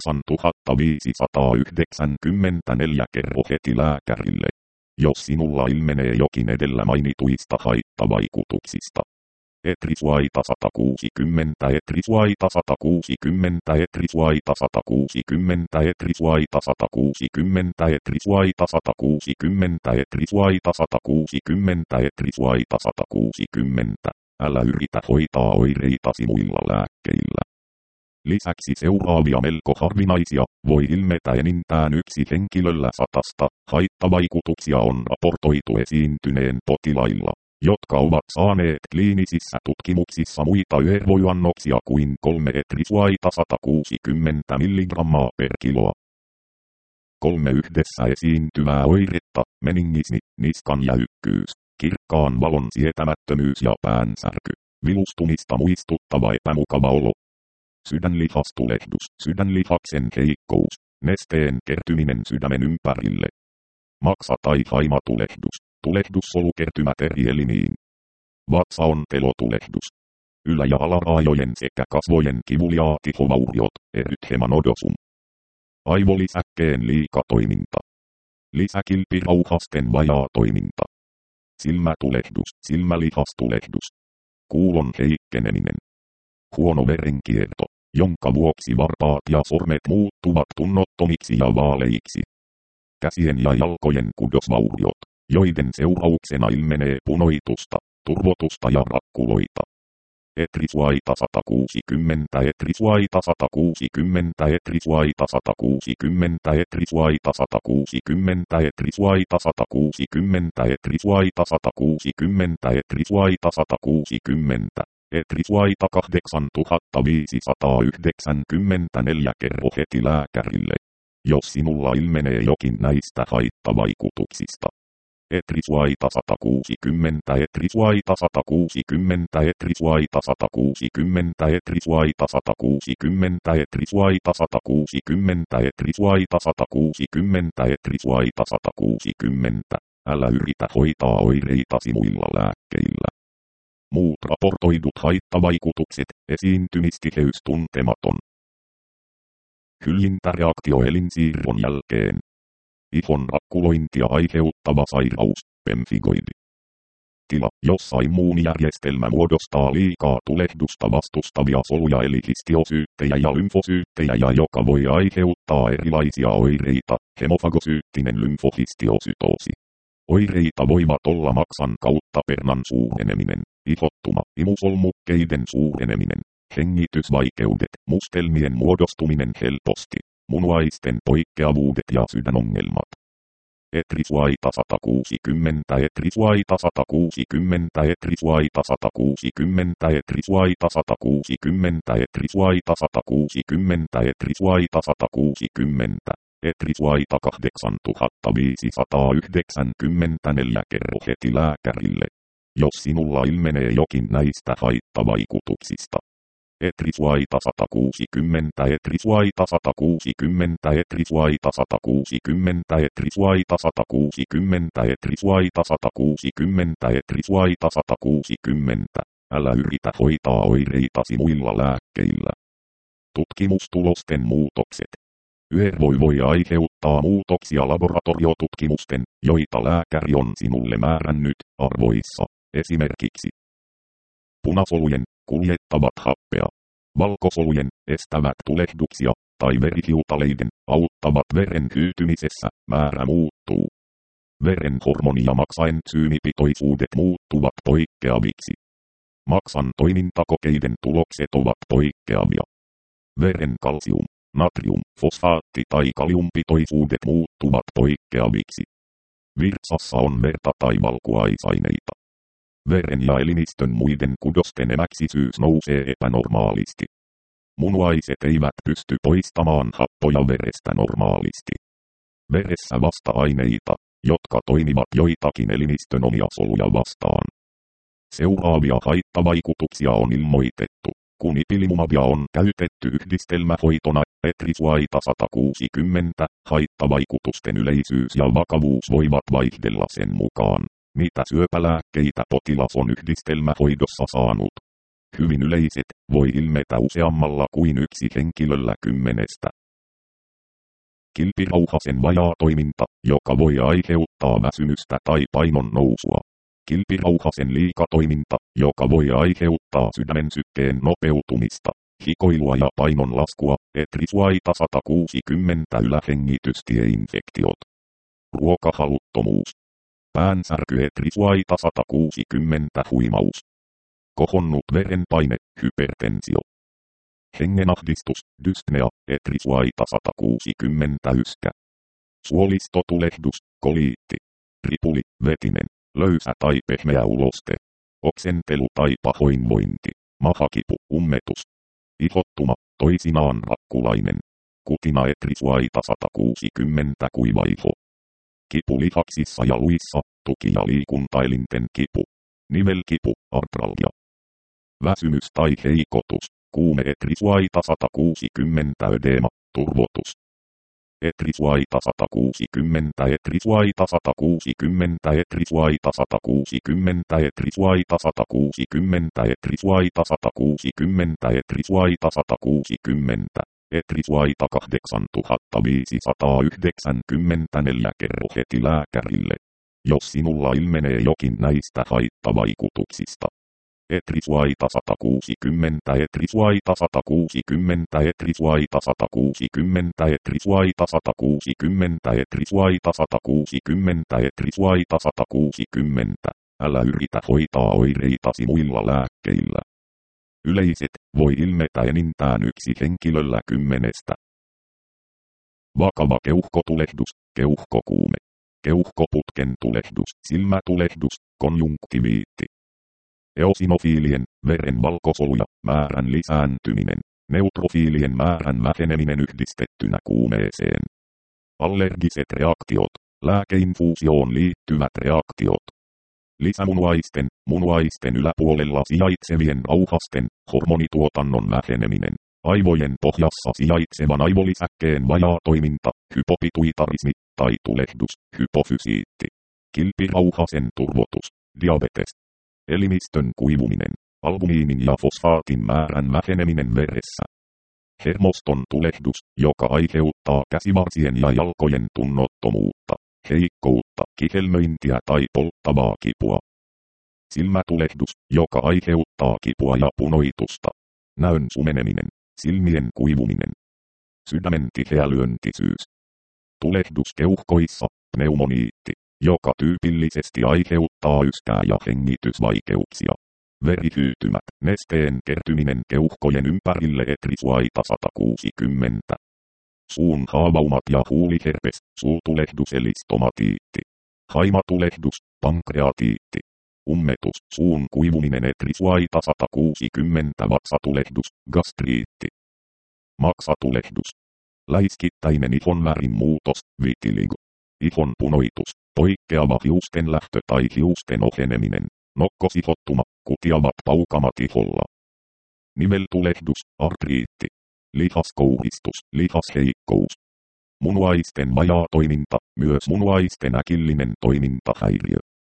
kahdeksantuhattaviisisataayhdeksänkymmentäneljä. Kerro heti lääkärille, jos sinulla ilmenee jokin edellä mainituista haittavaikutuksista. Etrisuaita sata kuusikymmentä, etrisuaita sata kuusikymmentä, etrisuaita sata kuusikymmentä, etrisuaita sata kuusikymmentä, etrisuaita sata kuusikymmentä, etrisuaita sata kuusikymmentä, etrisuaita sata kuusikymmentä. Älä yritä hoitaa oireitasi muilla lääkkeillä. Lisäksi seuraavia melko harvinaisia voi ilmetä enintään yksi henkilöllä satasta. Haittavaikutuksia on raportoitu esiintyneen potilailla, jotka ovat saaneet kliinisissä tutkimuksissa muita yövoiannoksia kuin kolme etrisuaita sata kuusikymmentä milligrammaa per kiloa. kolme yhdessä esiintyvää oiretta, meningismi, niskan jäykkyys, kirkkaan valon sietämättömyys ja päänsärky, vilustumista muistuttava epämukava olo. Sydänlihastulehdus, sydänlihaksen heikkous, nesteen kertyminen sydämen ympärille. Maksa- tai haimatulehdus, tulehdus solukertymät eri elimiin. Vatsaontelotulehdus. Ylä- ja alaraajojen sekä kasvojen kivuliaat ihovauriot, erythema nodosum. Aivolisäkkeen liikatoiminta. Lisäkilpirauhasten vajaa toiminta. Silmätulehdus, silmälihastulehdus. Kuulon heikkeneminen. Huono verenkierto, jonka vuoksi varpaat ja sormet muuttuvat tunnottomiksi ja vaaleiksi. Käsien ja jalkojen kudosvauriot, joiden seurauksena ilmenee punoitusta, turvotusta ja rakkuloita. Etrisuaita sata kuusikymmentä, etrisuaita sata kuusikymmentä, etrisuaita sata kuusikymmentä, etrisuaita sata kuusikymmentä, etrisuaita sata kuusikymmentä, etrisuaita sata kuusikymmentä, etrisuaita sata kuusikymmentä, etrisuaita kahdeksantuhattaviisisataayhdeksänkymmentäneljä. Kerro heti lääkärille, jos sinulla ilmenee jokin näistä haittavaikutuksista. Etrisuaita sata kuusikymmentä, etrisuaita sata kuusikymmentä, etrisuaita sata kuusikymmentä, etrisuaita sata kuusikymmentä, etrisuaita sata kuusikymmentä, etrisuaita sata kuusikymmentä, etrisuaita sata kuusikymmentä. Älä yritä hoitaa oireitasi muilla lääkkeillä. Muut raportoidut haittavaikutukset, esiintymistiheys tuntematon. Hyljintäreaktio elinsiirron jälkeen. Ihon rakkulointia aiheuttava sairaus, pemfigoidi. Tila, jossa immuunijärjestelmä muodostaa liikaa tulehdusta vastustavia soluja eli histiosyyttejä ja lymfosyyttejä ja joka voi aiheuttaa erilaisia oireita, hemofagosyyttinen lymfohistiosytoosi. Oireita voivat olla maksan kautta pernan suureneminen, ihottuma, imusolmukkeiden suureneminen, hengitysvaikeudet, mustelmien muodostuminen helposti, munuaisten poikkeavuudet ja sydänongelmat. Etrisuaita sata kuusikymmentä, etrisuaita sata kuusikymmentä, etrisuaita sata kuusikymmentä, etrisuaita sata kuusikymmentä, etrisuaita sata kuusikymmentä, etrisuaita sata kuusikymmentä, etrisuaita kahdeksantuhattaviisisataayhdeksänkymmentäneljä. Kerro heti lääkärille, jos sinulla ilmenee jokin näistä haittavaikutuksista. Etrisuaita sata kuusikymmentä, etrisuaita sata kuusikymmentä, etrisuaita sata kuusikymmentä, etrisuaita sata kuusikymmentä, etrisuaita sata kuusikymmentä, etrisuaita sata kuusikymmentä. Älä yritä hoitaa oireitasi muilla lääkkeillä. Tutkimustulosten muutokset. Y R voi voi aiheuttaa muutoksia laboratoriotutkimusten, joita lääkäri on sinulle määrännyt, arvoissa, esimerkiksi punasolujen, kuljettavat happea. Valkosolujen, estävät tulehduksia, tai verihiutaleiden, auttavat veren hyytymisessä, määrä muuttuu. Veren hormoni- ja maksaentsyymipitoisuudet muuttuvat poikkeaviksi. Maksan toimintakokeiden tulokset ovat poikkeavia. Veren kalsium, natrium, fosfaatti tai kaliumpitoisuudet muuttuvat poikkeaviksi. Virtsassa on verta tai valkuaisaineita. Veren ja elimistön muiden kudosten emäksisyys nousee epänormaalisti. Munuaiset eivät pysty poistamaan happoja verestä normaalisti. Veressä vasta-aineita, jotka toimivat joitakin elimistön omia soluja vastaan. Seuraavia haittavaikutuksia on ilmoitettu, kun ipilimumabia on käytetty yhdistelmähoitona. Etrisuaita sata kuusikymmentä, haittavaikutusten yleisyys ja vakavuus voivat vaihdella sen mukaan, mitä syöpälääkkeitä potilas on yhdistelmähoidossa saanut. Hyvin yleiset, voi ilmetä useammalla kuin yksi henkilöllä kymmenestä. Kilpirauhasen vajaa toiminta, joka voi aiheuttaa väsymystä tai painon nousua. Kilpirauhasen liikatoiminta, joka voi aiheuttaa sydämen sykkeen nopeutumista, hikoilua ja painon laskua. Etrisuaita sata kuusikymmentä, ylähengitystieinfektiot. Ruokahaluttomuus. Päänsärky. Etrisuaita sata kuusikymmentä, huimaus. Kohonnut verenpaine, hypertensio. Hengenahdistus, dyspnea. Etrisuaita sata kuusikymmentä, yskä. Suolistotulehdus, koliitti. Ripuli, vetinen, löysä tai pehmeä uloste. Oksentelu tai pahoinvointi. Mahakipu, ummetus. Ihottuma, toisinaan rakkulainen. kutina etrisuaita sata kuusikymmentä kuivaiho. Kipu lihaksissa ja luissa, tuki- ja liikuntaelinten kipu. Nivelkipu, artralgia. Väsymys tai heikotus, kuume etrisuaita sata kuusikymmentä ödeema, turvotus. Etrisuaita sata kuusikymmentä etrisuaita sata kuusikymmentä etrisuaita sata kuusikymmentä etrisuaita sata kuusikymmentä etrisuaita sata kuusikymmentä etrisuaita sata kuusikymmentä etrisuaita kahdeksantuhattaviisisataayhdeksänkymmentäneljä kerro heti lääkärille, jos sinulla ilmenee jokin näistä haittavaikutuksista. Etrisuaita sata kuusikymmentä etrisuaita sata kuusikymmentä etrisuaita sata kuusikymmentä etrisuaita sata kuusikymmentä etrisuaita sata kuusikymmentä etrisuaita sata kuusikymmentä. Älä yritä hoitaa oireitasi muilla lääkkeillä. Yleiset voi ilmetä enintään yksi henkilöllä kymmenestä. Vakava keuhkotulehdus, keuhkokuume, keuhkoputken tulehdus, silmätulehdus, konjunktiviitti. Eosinofiilien, veren valkosoluja, määrän lisääntyminen, neutrofiilien määrän väheneminen yhdistettynä kuumeeseen. Allergiset reaktiot, lääkeinfuusioon liittyvät reaktiot. Lisämunuaisten, munuaisten yläpuolella sijaitsevien rauhasten, hormonituotannon väheneminen. Aivojen pohjassa sijaitsevan aivolisäkkeen vajaa toiminta, hypopituitarismi tai tulehdus, hypofysiitti. Kilpirauhasen turvotus, diabetes. Elimistön kuivuminen, albumiinin ja fosfaatin määrän väheneminen veressä. Hermoston tulehdus, joka aiheuttaa käsivarsien ja jalkojen tunnottomuutta, heikkoutta, kihelmöintiä tai polttavaa kipua. Silmätulehdus, joka aiheuttaa kipua ja punoitusta. Näön sumeneminen, silmien kuivuminen. Sydämen tiheälyöntisyys. Tulehdus keuhkoissa, pneumoniitti, joka tyypillisesti aiheuttaa yskää ja hengitysvaikeuksia. Verihyytymät, nesteen kertyminen keuhkojen ympärille etrisuaita sata kuusikymmentä. Suun haavaumat ja huuliherpes, suutulehdus eli stomatiitti. Haimatulehdus, pankreatiitti. Ummetus, suun kuivuminen etrisuaita sata kuusikymmentä vatsatulehdus, gastriitti. Maksatulehdus. Läiskittäinen ihon värin muutos, vitiligo. Ihon punoitus, poikkeava hiusten lähtö tai hiusten oheneminen, nokkosihottuma, kutiavat paukamat iholla. Niveltulehdus, artriitti. Lihaskouhistus, lihasheikkous. Munuaisten vajaa toiminta, myös munuaisten äkillinen toimintahäiriö.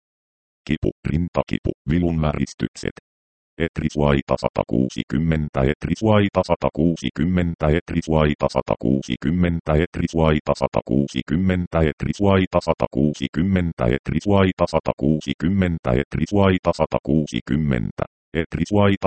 Kipu, rintakipu, vilunväristykset. Etrisuaita sata kuusikymmentä etrisuaita sata kuusikymmentä etrisuaita sata kuusikymmentä etrisuaita sata kuusikymmentä etrisuaita sata kuusikymmentä etrisuaita sata kuusikymmentä etrisuaita sata kuusikymmentä etrisuaita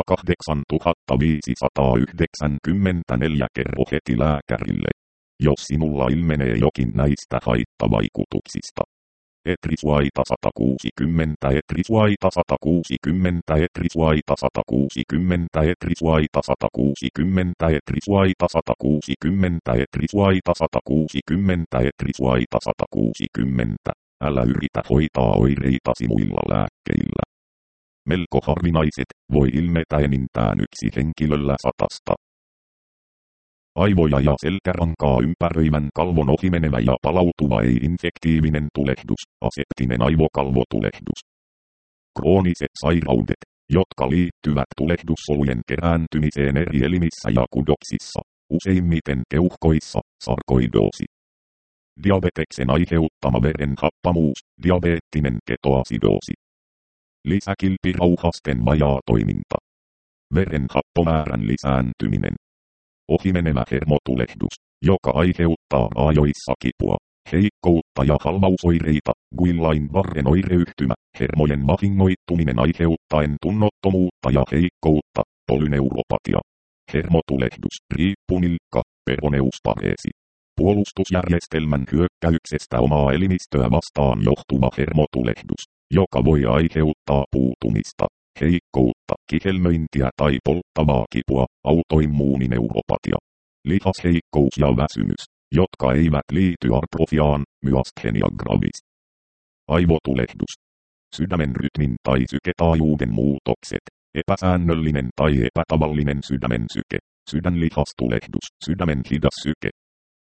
kahdeksantuhattaviisisataayhdeksänkymmentäneljä kerro heti lääkärille, jos sinulla ilmenee jokin näistä haittavaikutuksista. Etrisuaita sata kuusikymmentä etrisuaita sata kuusikymmentä etrisuaita sata kuusikymmentä etrisuaita sata kuusikymmentä etrisuaita sata kuusikymmentä etrisuaita sata kuusikymmentä etrisuaita sata kuusikymmentä. Älä yritä hoitaa oireitasi muilla lääkkeillä. Melko harvinaiset, voi ilmetä enintään yksi henkilöllä satasta. Aivoja ja selkärankaa ympäröivän kalvon ohimenevä ja palautuva ei-infektiivinen tulehdus, aseptinen aivokalvotulehdus. Krooniset sairaudet, jotka liittyvät tulehdussolujen kerääntymiseen eri elimissä ja kudoksissa, useimmiten keuhkoissa, sarkoidoosi. Diabeteksen aiheuttama verenhappamuus, diabeettinen ketoasidoosi. Lisäkilpirauhasten vajaa toiminta. Verenhappomäärän lisääntyminen. Ohimenevä hermotulehdus, joka aiheuttaa raajoissa kipua, heikkoutta ja halvausoireita, Guillain-Barren oireyhtymä, hermojen vahingoittuminen aiheuttaen tunnottomuutta ja heikkoutta, polyneuropatia. Hermotulehdus, riippunilkka, peroneuspareesi. Puolustusjärjestelmän hyökkäyksestä omaa elimistöä vastaan johtuva hermotulehdus, joka voi aiheuttaa puutumista, heikkoutta, kihelmöintiä tai polttavaa kipua, autoimmuunineuropatia. Lihasheikkous ja väsymys, jotka eivät liity artrofiaan, myasthenia gravis. Aivotulehdus. Sydämen rytmin tai syketaajuuden muutokset, epäsäännöllinen tai epätavallinen sydämen syke, sydänlihastulehdus, sydämen hidas syke,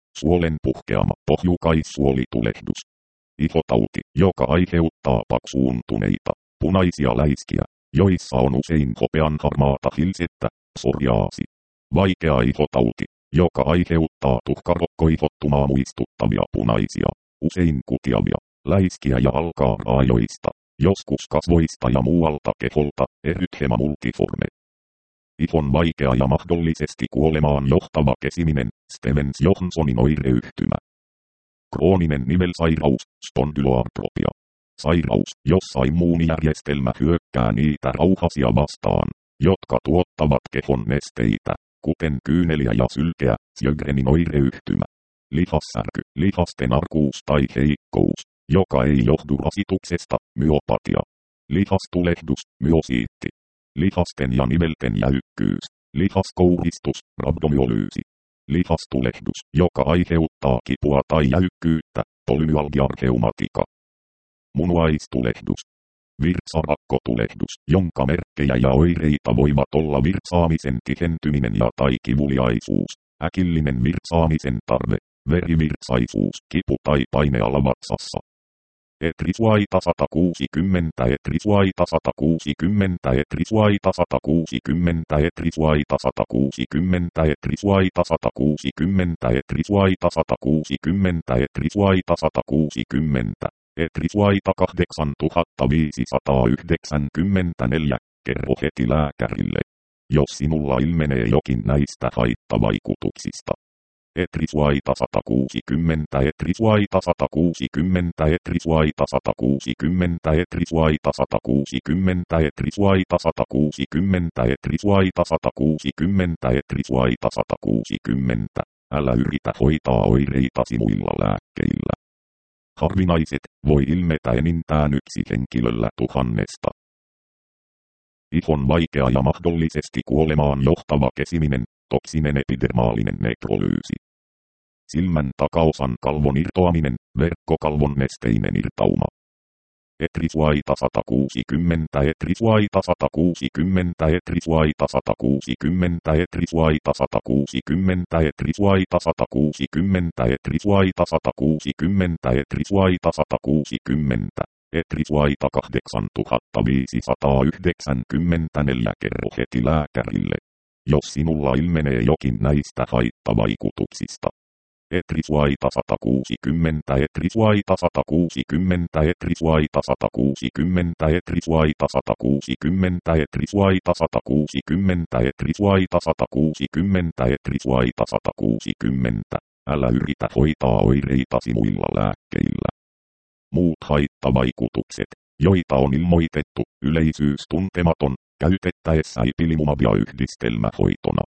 Suolen puhkeama pohjukaissuolitulehdus. Ihotauti, joka aiheuttaa paksuuntuneita, punaisia läiskiä, joissa on usein hopeanharmaata hilsettä, psoriaasi. Vaikea ihotauti, joka aiheuttaa tuhkarokkoihottumaa muistuttavia punaisia, usein kutiavia, läiskiä ja alkaa raajoista, joskus kasvoista ja muualta keholta, erythema multiforme. Ihon vaikea ja mahdollisesti kuolemaan johtava kesiminen, Stevens-Johnsonin oireyhtymä. Krooninen nivelsairaus, spondyloartropia. Sairaus, jossa immuunijärjestelmä hyökkää niitä rauhasia vastaan, jotka tuottavat kehon nesteitä, kuten kyyneliä ja sylkeä, Sjögrenin oireyhtymä. Lihassärky, lihasten arkuus tai heikkous, joka ei johdu rasituksesta, myopatia. Lihastulehdus, myosiitti. Lihasten ja nivelten jäykkyys, lihaskouristus, rabdomyolyysi. Lihastulehdus, joka aiheuttaa kipua tai jäykkyyttä, polymyalgiarheumatika. Munuaistulehdus. Virtsarakkotulehdus, jonka merkkejä ja oireita voivat olla virtsaamisen tihentyminen ja tai kivuliaisuus, äkillinen virtsaamisen tarve, verivirtsaisuus, kipu tai paineala vatsassa. Etrisuaita sata kuusikymmentä, etrisuaita sata kuusikymmentä, etrisuaita sata kuusikymmentä, etrisuaita sata kuusikymmentä, etrisuaita sata kuusikymmentä, etrisuaita sata kuusikymmentä, etrisuaita sata kuusikymmentä, etrisuaita kahdeksantuhattaviisisataayhdeksänkymmentäneljä, kerro heti lääkärille, jos sinulla ilmenee jokin näistä haittavaikutuksista. Etrisuaita sata kuusikymmentä, etrisuaita sata kuusikymmentä, etrisuaita sata kuusikymmentä, etrisuaita sata kuusikymmentä, etrisuaita sata kuusikymmentä, etrisuaita sata kuusikymmentä, etrisuaita sata kuusikymmentä. Älä yritä hoitaa oireitasi muilla lääkkeillä. Harvinaiset voi ilmetä enintään yksi henkilöllä tuhannesta. Ihon vaikea ja mahdollisesti kuolemaan johtava kesiminen, toksinen epidermaalinen nekrolyysi. Silmän takaosan kalvon irtoaminen, verkkokalvon nesteinen irtauma. Etrisuaita sata kuusikymmentä, etrisuaita sata kuusikymmentä, etrisuaita sata kuusikymmentä, etrisuaita sata kuusikymmentä, etrisuaita sata kuusikymmentä, etrisuaita sata kuusikymmentä, etrisuaita sata kuusikymmentä, etrisuaita kahdeksantuhattaviisisataayhdeksänkymmentäneljä, kerro heti lääkärille, jos sinulla ilmenee jokin näistä haittavaikutuksista. Etrisuaita sata kuusikymmentä, etrisuaita sata kuusikymmentä, etrisuaita sata kuusikymmentä, etrisuaita sata kuusikymmentä, etrisuaita sata kuusikymmentä, etrisuaita sata kuusikymmentä, etrisuaita sata kuusikymmentä. Älä yritä hoitaa oireitasi muilla lääkkeillä. Muut haittavaikutukset, joita on ilmoitettu, yleisyys tuntematon, käytettäessä ipilimumabia yhdistelmähoitona.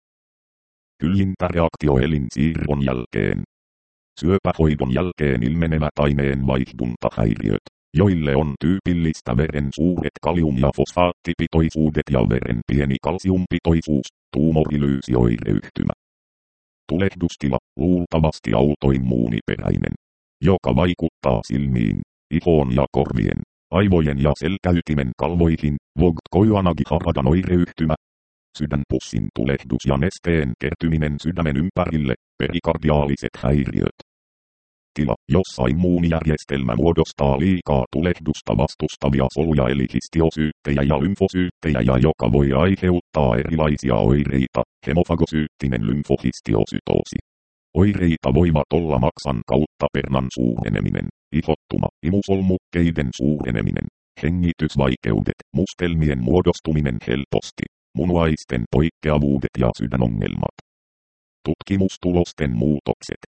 Kyljintäreaktio elinsiirron jälkeen. Syöpähoidon jälkeen ilmenevät aineenvaihduntahäiriöt, joille on tyypillistä veren suuret kalium- ja fosfaattipitoisuudet ja veren pieni kalsiumpitoisuus, tuumorilyysioireyhtymä. Tulehdustila, luultavasti autoimmuuniperäinen, joka vaikuttaa silmiin, ihoon ja korvien, aivojen ja selkäytimen kalvoihin, Vogt-Kojanagi-Haradan oireyhtymä. Sydänpussin tulehdus ja nesteen kertyminen sydämen ympärille, perikardiaaliset häiriöt. Tila, jossa immuunijärjestelmä muodostaa liikaa tulehdusta vastustavia soluja eli histiosyyttejä ja lymfosyyttejä ja joka voi aiheuttaa erilaisia oireita, hemofagosyyttinen lymfohistiosytoosi. Oireita voivat olla maksan kautta pernan suureneminen, ihottuma, imusolmukkeiden suureneminen, hengitysvaikeudet, mustelmien muodostuminen helposti, munuaisten poikkeavuudet ja sydänongelmat. Tutkimustulosten muutokset.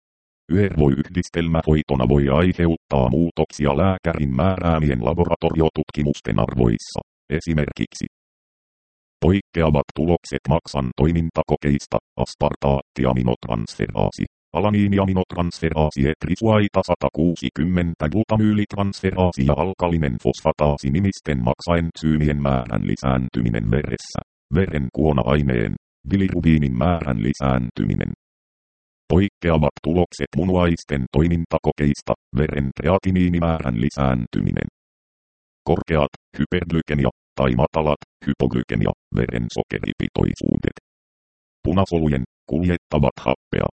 Yhdenvoiyhdistelmähoitona voi aiheuttaa muutoksia lääkärin määräämien laboratoriotutkimusten arvoissa, esimerkiksi poikkeavat tulokset maksan toimintakokeista, aspartaattiaminotransferaasi, alaniiniaminotransferaasi, etrisuaita sata kuusikymmentä, glutamyylitransferaasi ja alkalinen fosfataasi nimisten maksaentsyymien määrän lisääntyminen veressä, veren kuona-aineen, bilirubiinin määrän lisääntyminen. Poikkeavat tulokset munuaisten toimintakokeista, veren kreatiniinimäärän lisääntyminen. Korkeat, hyperglykemia, tai matalat, hypoglykemia, veren sokeripitoisuudet. Punasolujen, kuljettavat happea.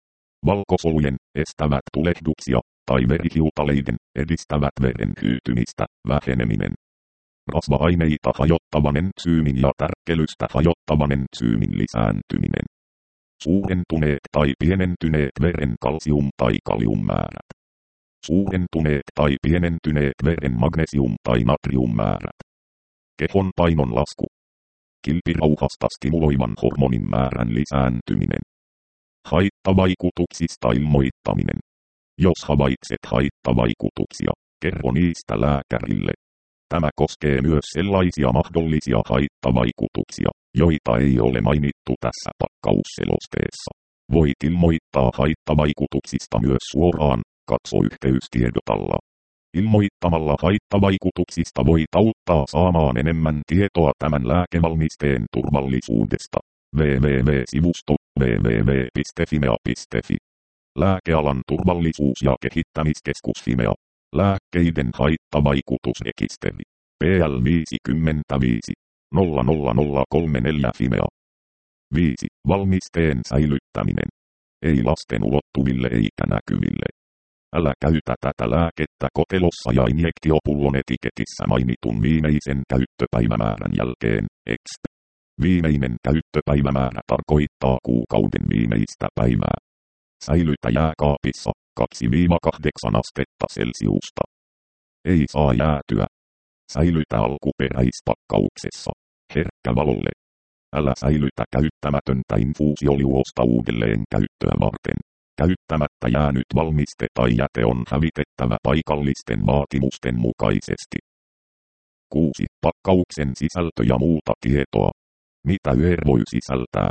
valkosolujen, estävät tulehduksia, tai verihiutaleiden, edistävät veren hyytymistä, väheneminen. Rasva-aineita hajottavan entsyymin ja tärkkelystä hajottavan entsyymin lisääntyminen. Suurentuneet tai pienentyneet veren kalsium- tai kaliummäärät. Suurentuneet tai pienentyneet veren magnesium- tai natriummäärät. Kehon painon lasku. Kilpirauhasta stimuloivan hormonin määrän lisääntyminen. Haittavaikutuksista ilmoittaminen. Jos havaitset haittavaikutuksia, kerro niistä lääkärille. Tämä koskee myös sellaisia mahdollisia haittavaikutuksia, joita ei ole mainittu tässä pakkausselosteessa. Voit ilmoittaa haittavaikutuksista myös suoraan, katso yhteystiedot alla. Ilmoittamalla haittavaikutuksista voit auttaa saamaan enemmän tietoa tämän lääkevalmisteen turvallisuudesta. www-sivusto www piste fimea piste fi. Lääkealan turvallisuus- ja kehittämiskeskus Fimea. Lääkkeiden haittavaikutusrekisteri. P L viisikymmentäviisi nolla nolla nolla kolmekymmentäneljä Fimea. viisi. Valmisteen säilyttäminen. Ei lasten ulottuville eikä näkyville. Älä käytä tätä lääkettä kotelossa ja injektiopullon etiketissä mainitun viimeisen käyttöpäivämäärän jälkeen, exp. Viimeinen käyttöpäivämäärä tarkoittaa kuukauden viimeistä päivää. Säilytä jääkaapissa kaksi kahdeksan astetta Celsiusta. Ei saa jäätyä. Säilytä alkuperäispakkauksessa. Herkkä valolle. Älä säilytä käyttämätöntä infuusioliuosta uudelleen käyttöä varten. Käyttämättä jäänyt valmiste tai jäte on hävitettävä paikallisten vaatimusten mukaisesti. kuusi. Pakkauksen sisältö ja muuta tietoa. Mitä Y R voi sisältää?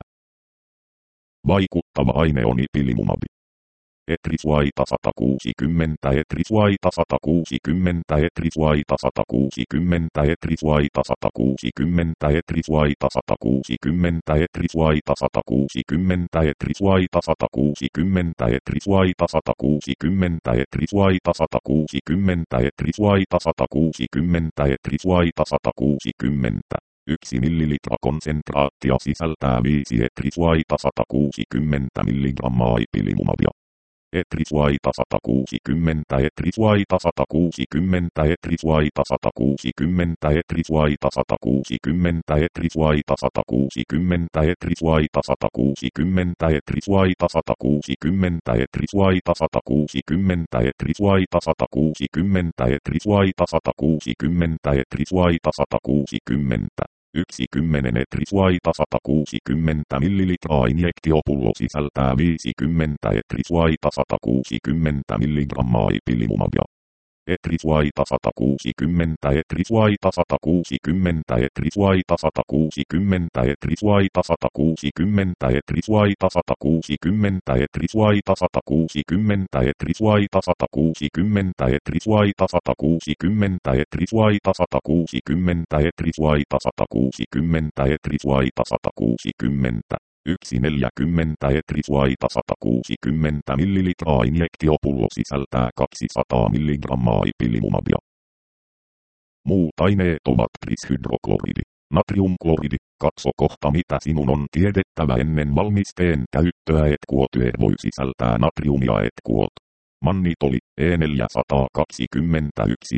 Vaikuttava aine on ipilimumab. Etrisuaita sata kuusikymmentä, etrisuaita sata kuusikymmentä, etrisuaita sata kuusikymmentä, etrisuaita sata kuusikymmentä, etrisuaita sata kuusikymmentä, etrisuaita sata kuusikymmentä, etrisuaita sata kuusikymmentä, etrisuaita sata kuusikymmentä, etrisuaita sata kuusikymmentä, etrisuaita sata kuusikymmentä, etrisuaita sata kuusikymmentä. Yksi millilitra konsentraattia sisältää viisi etrisuaita sata kuusikymmentä milligrammaa ipilimumabia. Etrisuaita sata kuusikymmentä, etrisuaita sata kuusikymmentä, etrisuaita sata kuusikymmentä, etrisuaita sata kuusikymmentä, etrisuaita sata kuusikymmentä, etrisuaita sata kuusikymmentä, etrisuaita sata kuusikymmentä, etrisuaita sata kuusikymmentä, etrisuaita sata kuusikymmentä, etrisuaita sata kuusikymmentä, etrisuaita sata kuusikymmentä. Yksi kymmenen etrisuaita sata kuusikymmentä millilitraa injektiopullo sisältää viisikymmentä etrisuaita sata kuusikymmentä milligrammaa ipilimumabia. Etrisuaita sata kuusikymmentä, etrisuaita sata kuusikymmentä, etrisuaita sata kuusikymmentä, etrisuaita sata kuusikymmentä, etrisuaita sata kuusikymmentä, etrisuaita sata kuusikymmentä, etrisuaita sata kuusikymmentä, etrisuaita sata kuusikymmentä, etrisuaita sata kuusikymmentä, etrisuaita sata kuusikymmentä, etrisuaita sata kuusikymmentä. Yksi neljäkymmentä etrisuaita sata kuusikymmentä millilitraa injektiopullo sisältää kaksisataa milligrammaa ipilimumabia. Muut aineet ovat trishydrokloridi, natriumkloridi. Katso kohta mitä sinun on tiedettävä ennen valmisteen käyttöä. Etkuot-Y R voi sisältää natriumia. Etkuot. Mannitoli E neljäsataakaksikymmentäyksi.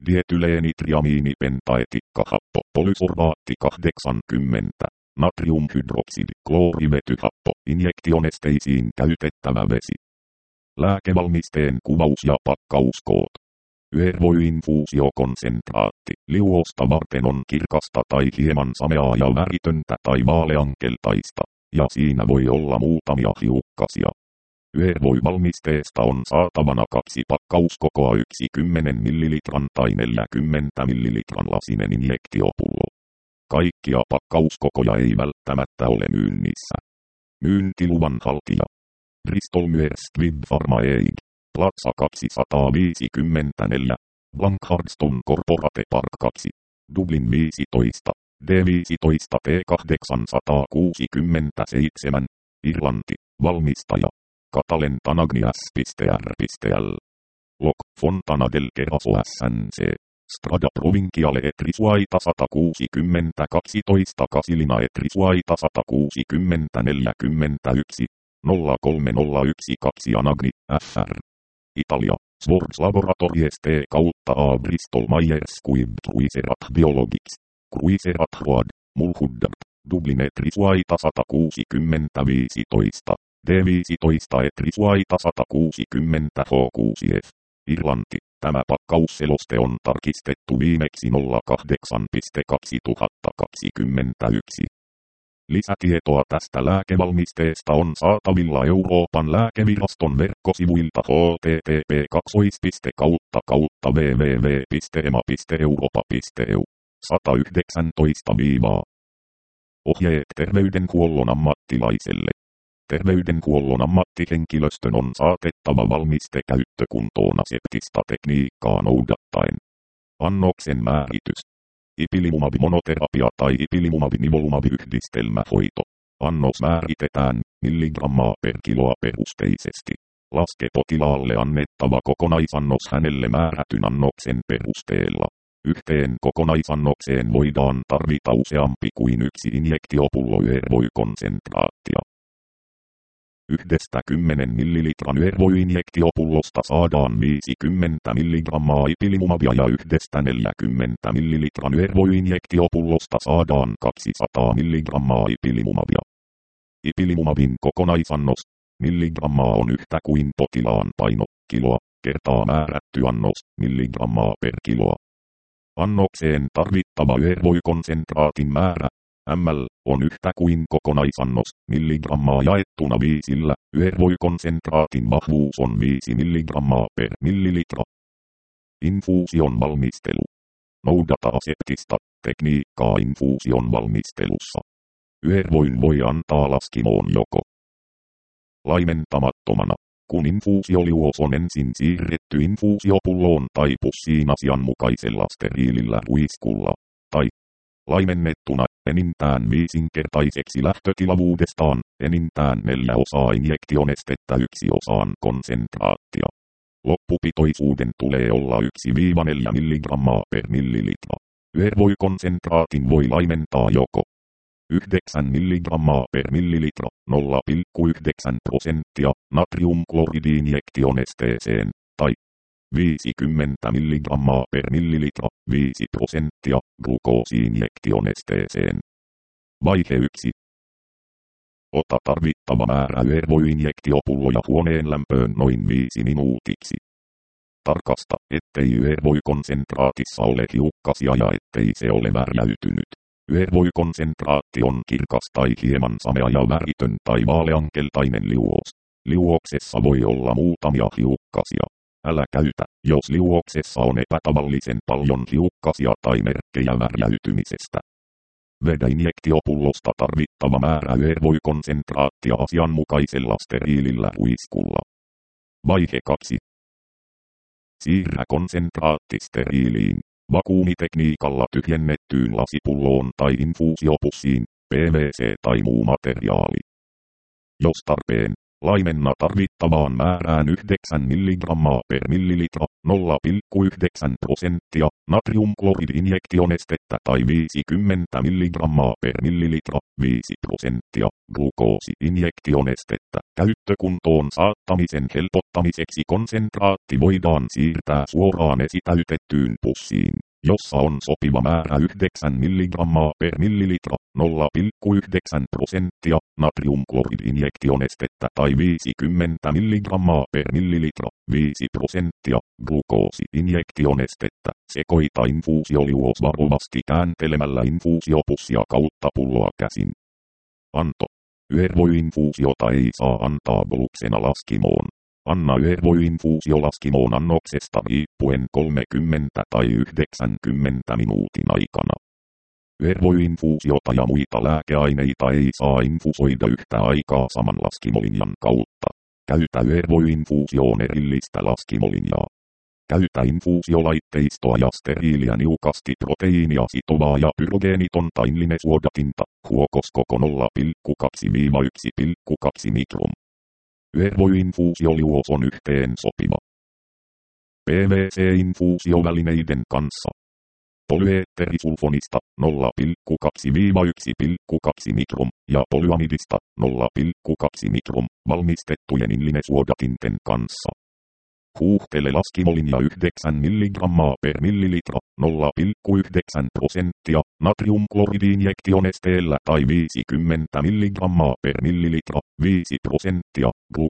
Dietyleenidriamiinipentaetikka-happo polysorbaatti kahdeksankymmentä. Natriumhydroksidi, kloorivetyhappo, injektionesteisiin käytettävä vesi. Lääkevalmisteen kuvaus ja pakkauskoot. Y R V-infuusiokonsentraatti, liuosta varten on kirkasta tai hieman sameaa ja väritöntä tai vaaleankeltaista, ja siinä voi olla muutamia hiukkasia. Y R V-valmisteesta on saatavana kaksi pakkauskokoa, yksi kymmenen millilitran tai neljäkymmentä millilitran lasinen injektiopullo. Kaikkia pakkauskokoja ei välttämättä ole myynnissä. Myyntiluvan haltija. Bristol Myers Squibb Pharma Incorporated. Plaza kaksisataaviisikymmentäneljä. Blanchardstown Corporate Park kaksi. Dublin viisitoista. D viisitoista T kahdeksansataakuusikymmentäseitsemän. Irlanti. Valmistaja. Catalen Tanagni S R L. Loc. Fontana del Ceraso S N C. Strada Provinciale etrisuaita sata kuusikymmentä kaksitoista Casilina etrisuaita sata kuusikymmentä neljäkymmentäyksi. nolla kolme nolla yksi kaksi Anagni, F R. Italia, Swords Laboratories T kautta A Bristol Myers Squibb Cruiserat Biologics, Cruiserat Road, Mulhuddart, Dublin Etrisuaita sata kuusikymmentäviisitoista, D viisitoista Etrisuaita sata kuusikymmentä H kuusi F. Irlanti, tämä pakkausseloste on tarkistettu viimeksi nolla kahdeksan kaksituhattakaksikymmentäyksi. Lisätietoa tästä lääkevalmisteesta on saatavilla Euroopan lääkeviraston verkkosivuilta http kautta kautta www piste ema piste europa piste e u. sata yhdeksäntoista viivaa. Ohjeet terveydenhuollon ammattilaiselle. Terveydenhuollon ammattihenkilöstön on saatettava valmiste käyttökuntoon aseptista tekniikkaa noudattaen. Annoksen määritys. Ipilimumab monoterapia tai ipilimumab nivolumab yhdistelmähoito. Annos määritetään milligrammaa per kiloa perusteisesti. Laske potilaalle annettava kokonaisannos hänelle määrätyn annoksen perusteella. Yhteen kokonaisannokseen voidaan tarvita useampi kuin yksi injektiopullo Yervoy-konsentraattia. Yhdestä kymmenen millilitran Yervoy-injektiopullosta saadaan viisikymmentä milligrammaa ipilimumabia ja yhdestä neljäkymmentä millilitran Yervoy-injektiopullosta saadaan kaksisataa milligrammaa ipilimumabia. Ipilimumabin kokonaisannos milligrammaa on yhtä kuin potilaan paino kiloa kertaa määrätty annos milligrammaa per kiloa. Annokseen tarvittava Yervoy-konsentraatin määrä ml on yhtä kuin kokonaisannos milligrammaa jaettuna viisillä. Yervoy-konsentraatin vahvuus on viisi milligrammaa per millilitra. Infuusion valmistelu. Noudata aseptista tekniikkaa infuusion valmistelussa. Yervoyn voi antaa laskimoon joko laimentamattomana, kun infuusioliuos on ensin siirretty infuusiopulloon tai pussiin asianmukaisella steriilillä ruiskulla, tai laimennettuna enintään viisinkertaiseksi lähtötilavuudestaan, enintään neljä osaa injektionestettä yksi osaan konsentraattia. Loppupitoisuuden tulee olla yksi neljä milligrammaa per millilitra. Yervoy-konsentraatin voi laimentaa joko yhdeksän milligrammaa per millilitra, nolla pilkku yhdeksän prosenttia natriumkloridi-injektionesteeseen, tai viisikymmentä milligrammaa per millilitra, viisi prosenttia glukoosi-injektionesteeseen. Vaihe yksi. Ota tarvittava määrä Yervoy-injektiopulloja huoneen lämpöön noin viisi minuutiksi. Tarkasta, ettei Yervoy-konsentraatissa ole hiukkasia ja ettei se ole värjäytynyt. Yervoy-konsentraatti on kirkas tai hieman samea ja väritön tai vaaleankeltainen liuos. Liuoksessa voi olla muutamia hiukkasia. Älä käytä, jos liuoksessa on epätavallisen paljon hiukkasia tai merkkejä värjäytymisestä. Vedä injektiopullosta tarvittava määrä Yervoy-konsentraattia asianmukaisella steriilillä ruiskulla. Vaihe kaksi. Siirrä konsentraatti steriiliin, vakuumitekniikalla tyhjennettyyn lasipulloon tai infuusiopussiin, P V C tai muu materiaali. Jos tarpeen, laimenna tarvittavaan määrään yhdeksän milligrammaa per millilitra, nolla pilkku yhdeksän prosenttia natriumkloridi-injektionestettä tai viisikymmentä milligrammaa per millilitra, viisi prosenttia glukoosi-injektionestettä. Käyttökuntoon saattamisen helpottamiseksi konsentraatti voidaan siirtää suoraan esitäytettyyn pussiin, jossa on sopiva määrä yhdeksän milligrammaa per millilitra, nolla pilkku yhdeksän prosenttia natriumkloridi-injektionestettä tai viisikymmentä milligrammaa per millilitra, viisi prosenttia glukoosi-injektionestettä. Sekoita infuusioliuos varovasti kääntelemällä infuusiopussia kautta pulloa käsin. Anto. Yervoy-infuusiota ei saa antaa boluksena laskimoon. Anna Yervoy-infuusio laskimoon annoksesta riippuen kolmekymmentä tai yhdeksänkymmentä minuutin aikana. Yervoy-infuusiota ja muita lääkeaineita ei saa infusoida yhtä aikaa saman laskimolinjan kautta. Käytä Yervoy-infuusioon erillistä laskimolinjaa. Käytä infuusiolaitteistoa ja steriiliä niukasti proteiinia sitovaa ja pyrogeenitonta inlinesuodatinta, huokoskoko nolla pilkku kaksi yksi pilkku kaksi mikron. Yervoy-infuusioliuos on yhteen sopiva P V C-infuusiovälineiden kanssa. polyeetterisulfonista nolla pilkku kaksi yksi pilkku kaksi mikron ja polyamidista nolla pilkku kaksi mikron valmistettujen inlinesuodatinten kanssa. Huuhtele laskimolin ja yhdeksän milligrammaa per millilitra, nolla pilkku yhdeksän prosenttia, natriumkloridiinjektionesteellä tai viisikymmentä milligrammaa per millilitra, viisi prosenttia,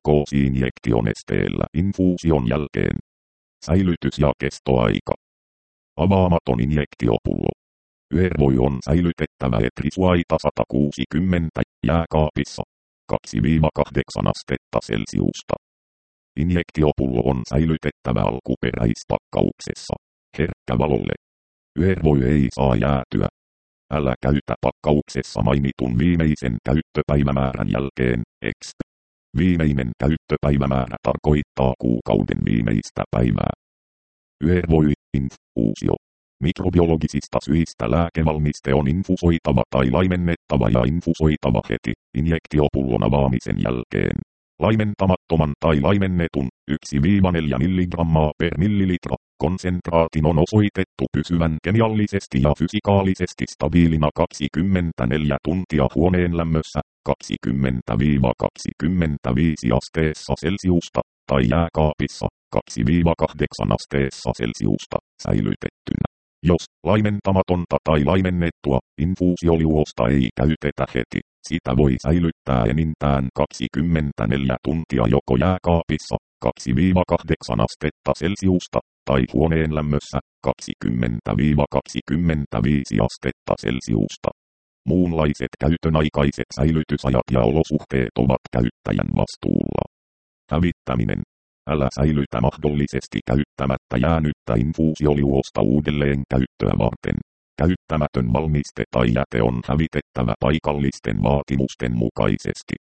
glukoosiinjektionesteellä infuusion jälkeen. Säilytys ja kestoaika. Avaamaton injektiopullo. Yhervoi on säilytettävä etrisuaita sata kuusikymmentä jääkaapissa, kaksi kahdeksan astetta Celsiusta. Injektiopullo on säilytettävä alkuperäispakkauksessa, herkkä valolle. Yhervoi ei saa jäätyä. Älä käytä pakkauksessa mainitun viimeisen käyttöpäivämäärän jälkeen, exp. Viimeinen käyttöpäivämäärä tarkoittaa kuukauden viimeistä päivää. Yhervoi, infuusio. Mikrobiologisista syistä lääkevalmiste on infusoitava tai laimennettava ja infusoitava heti, injektiopullon avaamisen jälkeen. Laimentamattoman tai laimennetun yksi neljä milligrammaa per millilitra konsentraatin on osoitettu pysyvän kemiallisesti ja fysikaalisesti stabiilina kaksikymmentäneljä tuntia huoneen lämmössä kaksikymmentä kaksikymmentäviisi asteessa Celsiusta tai jääkaapissa kaksi kahdeksan asteessa Celsiusta säilytettynä. Jos laimentamatonta tai laimennettua infuusioliuosta ei käytetä heti, sitä voi säilyttää enintään kaksikymmentäneljä tuntia joko jääkaapissa kaksi kahdeksan astetta Celsiusta tai huoneen lämmössä kaksikymmentä kaksikymmentäviisi astetta Celsiusta. Muunlaiset käytönaikaiset säilytysajat ja olosuhteet ovat käyttäjän vastuulla. Hävittäminen. Älä säilytä mahdollisesti käyttämättä jäänyttä infuusioliuosta uudelleen käyttöä varten. Käyttämätön valmiste tai jäte on hävitettävä paikallisten vaatimusten mukaisesti.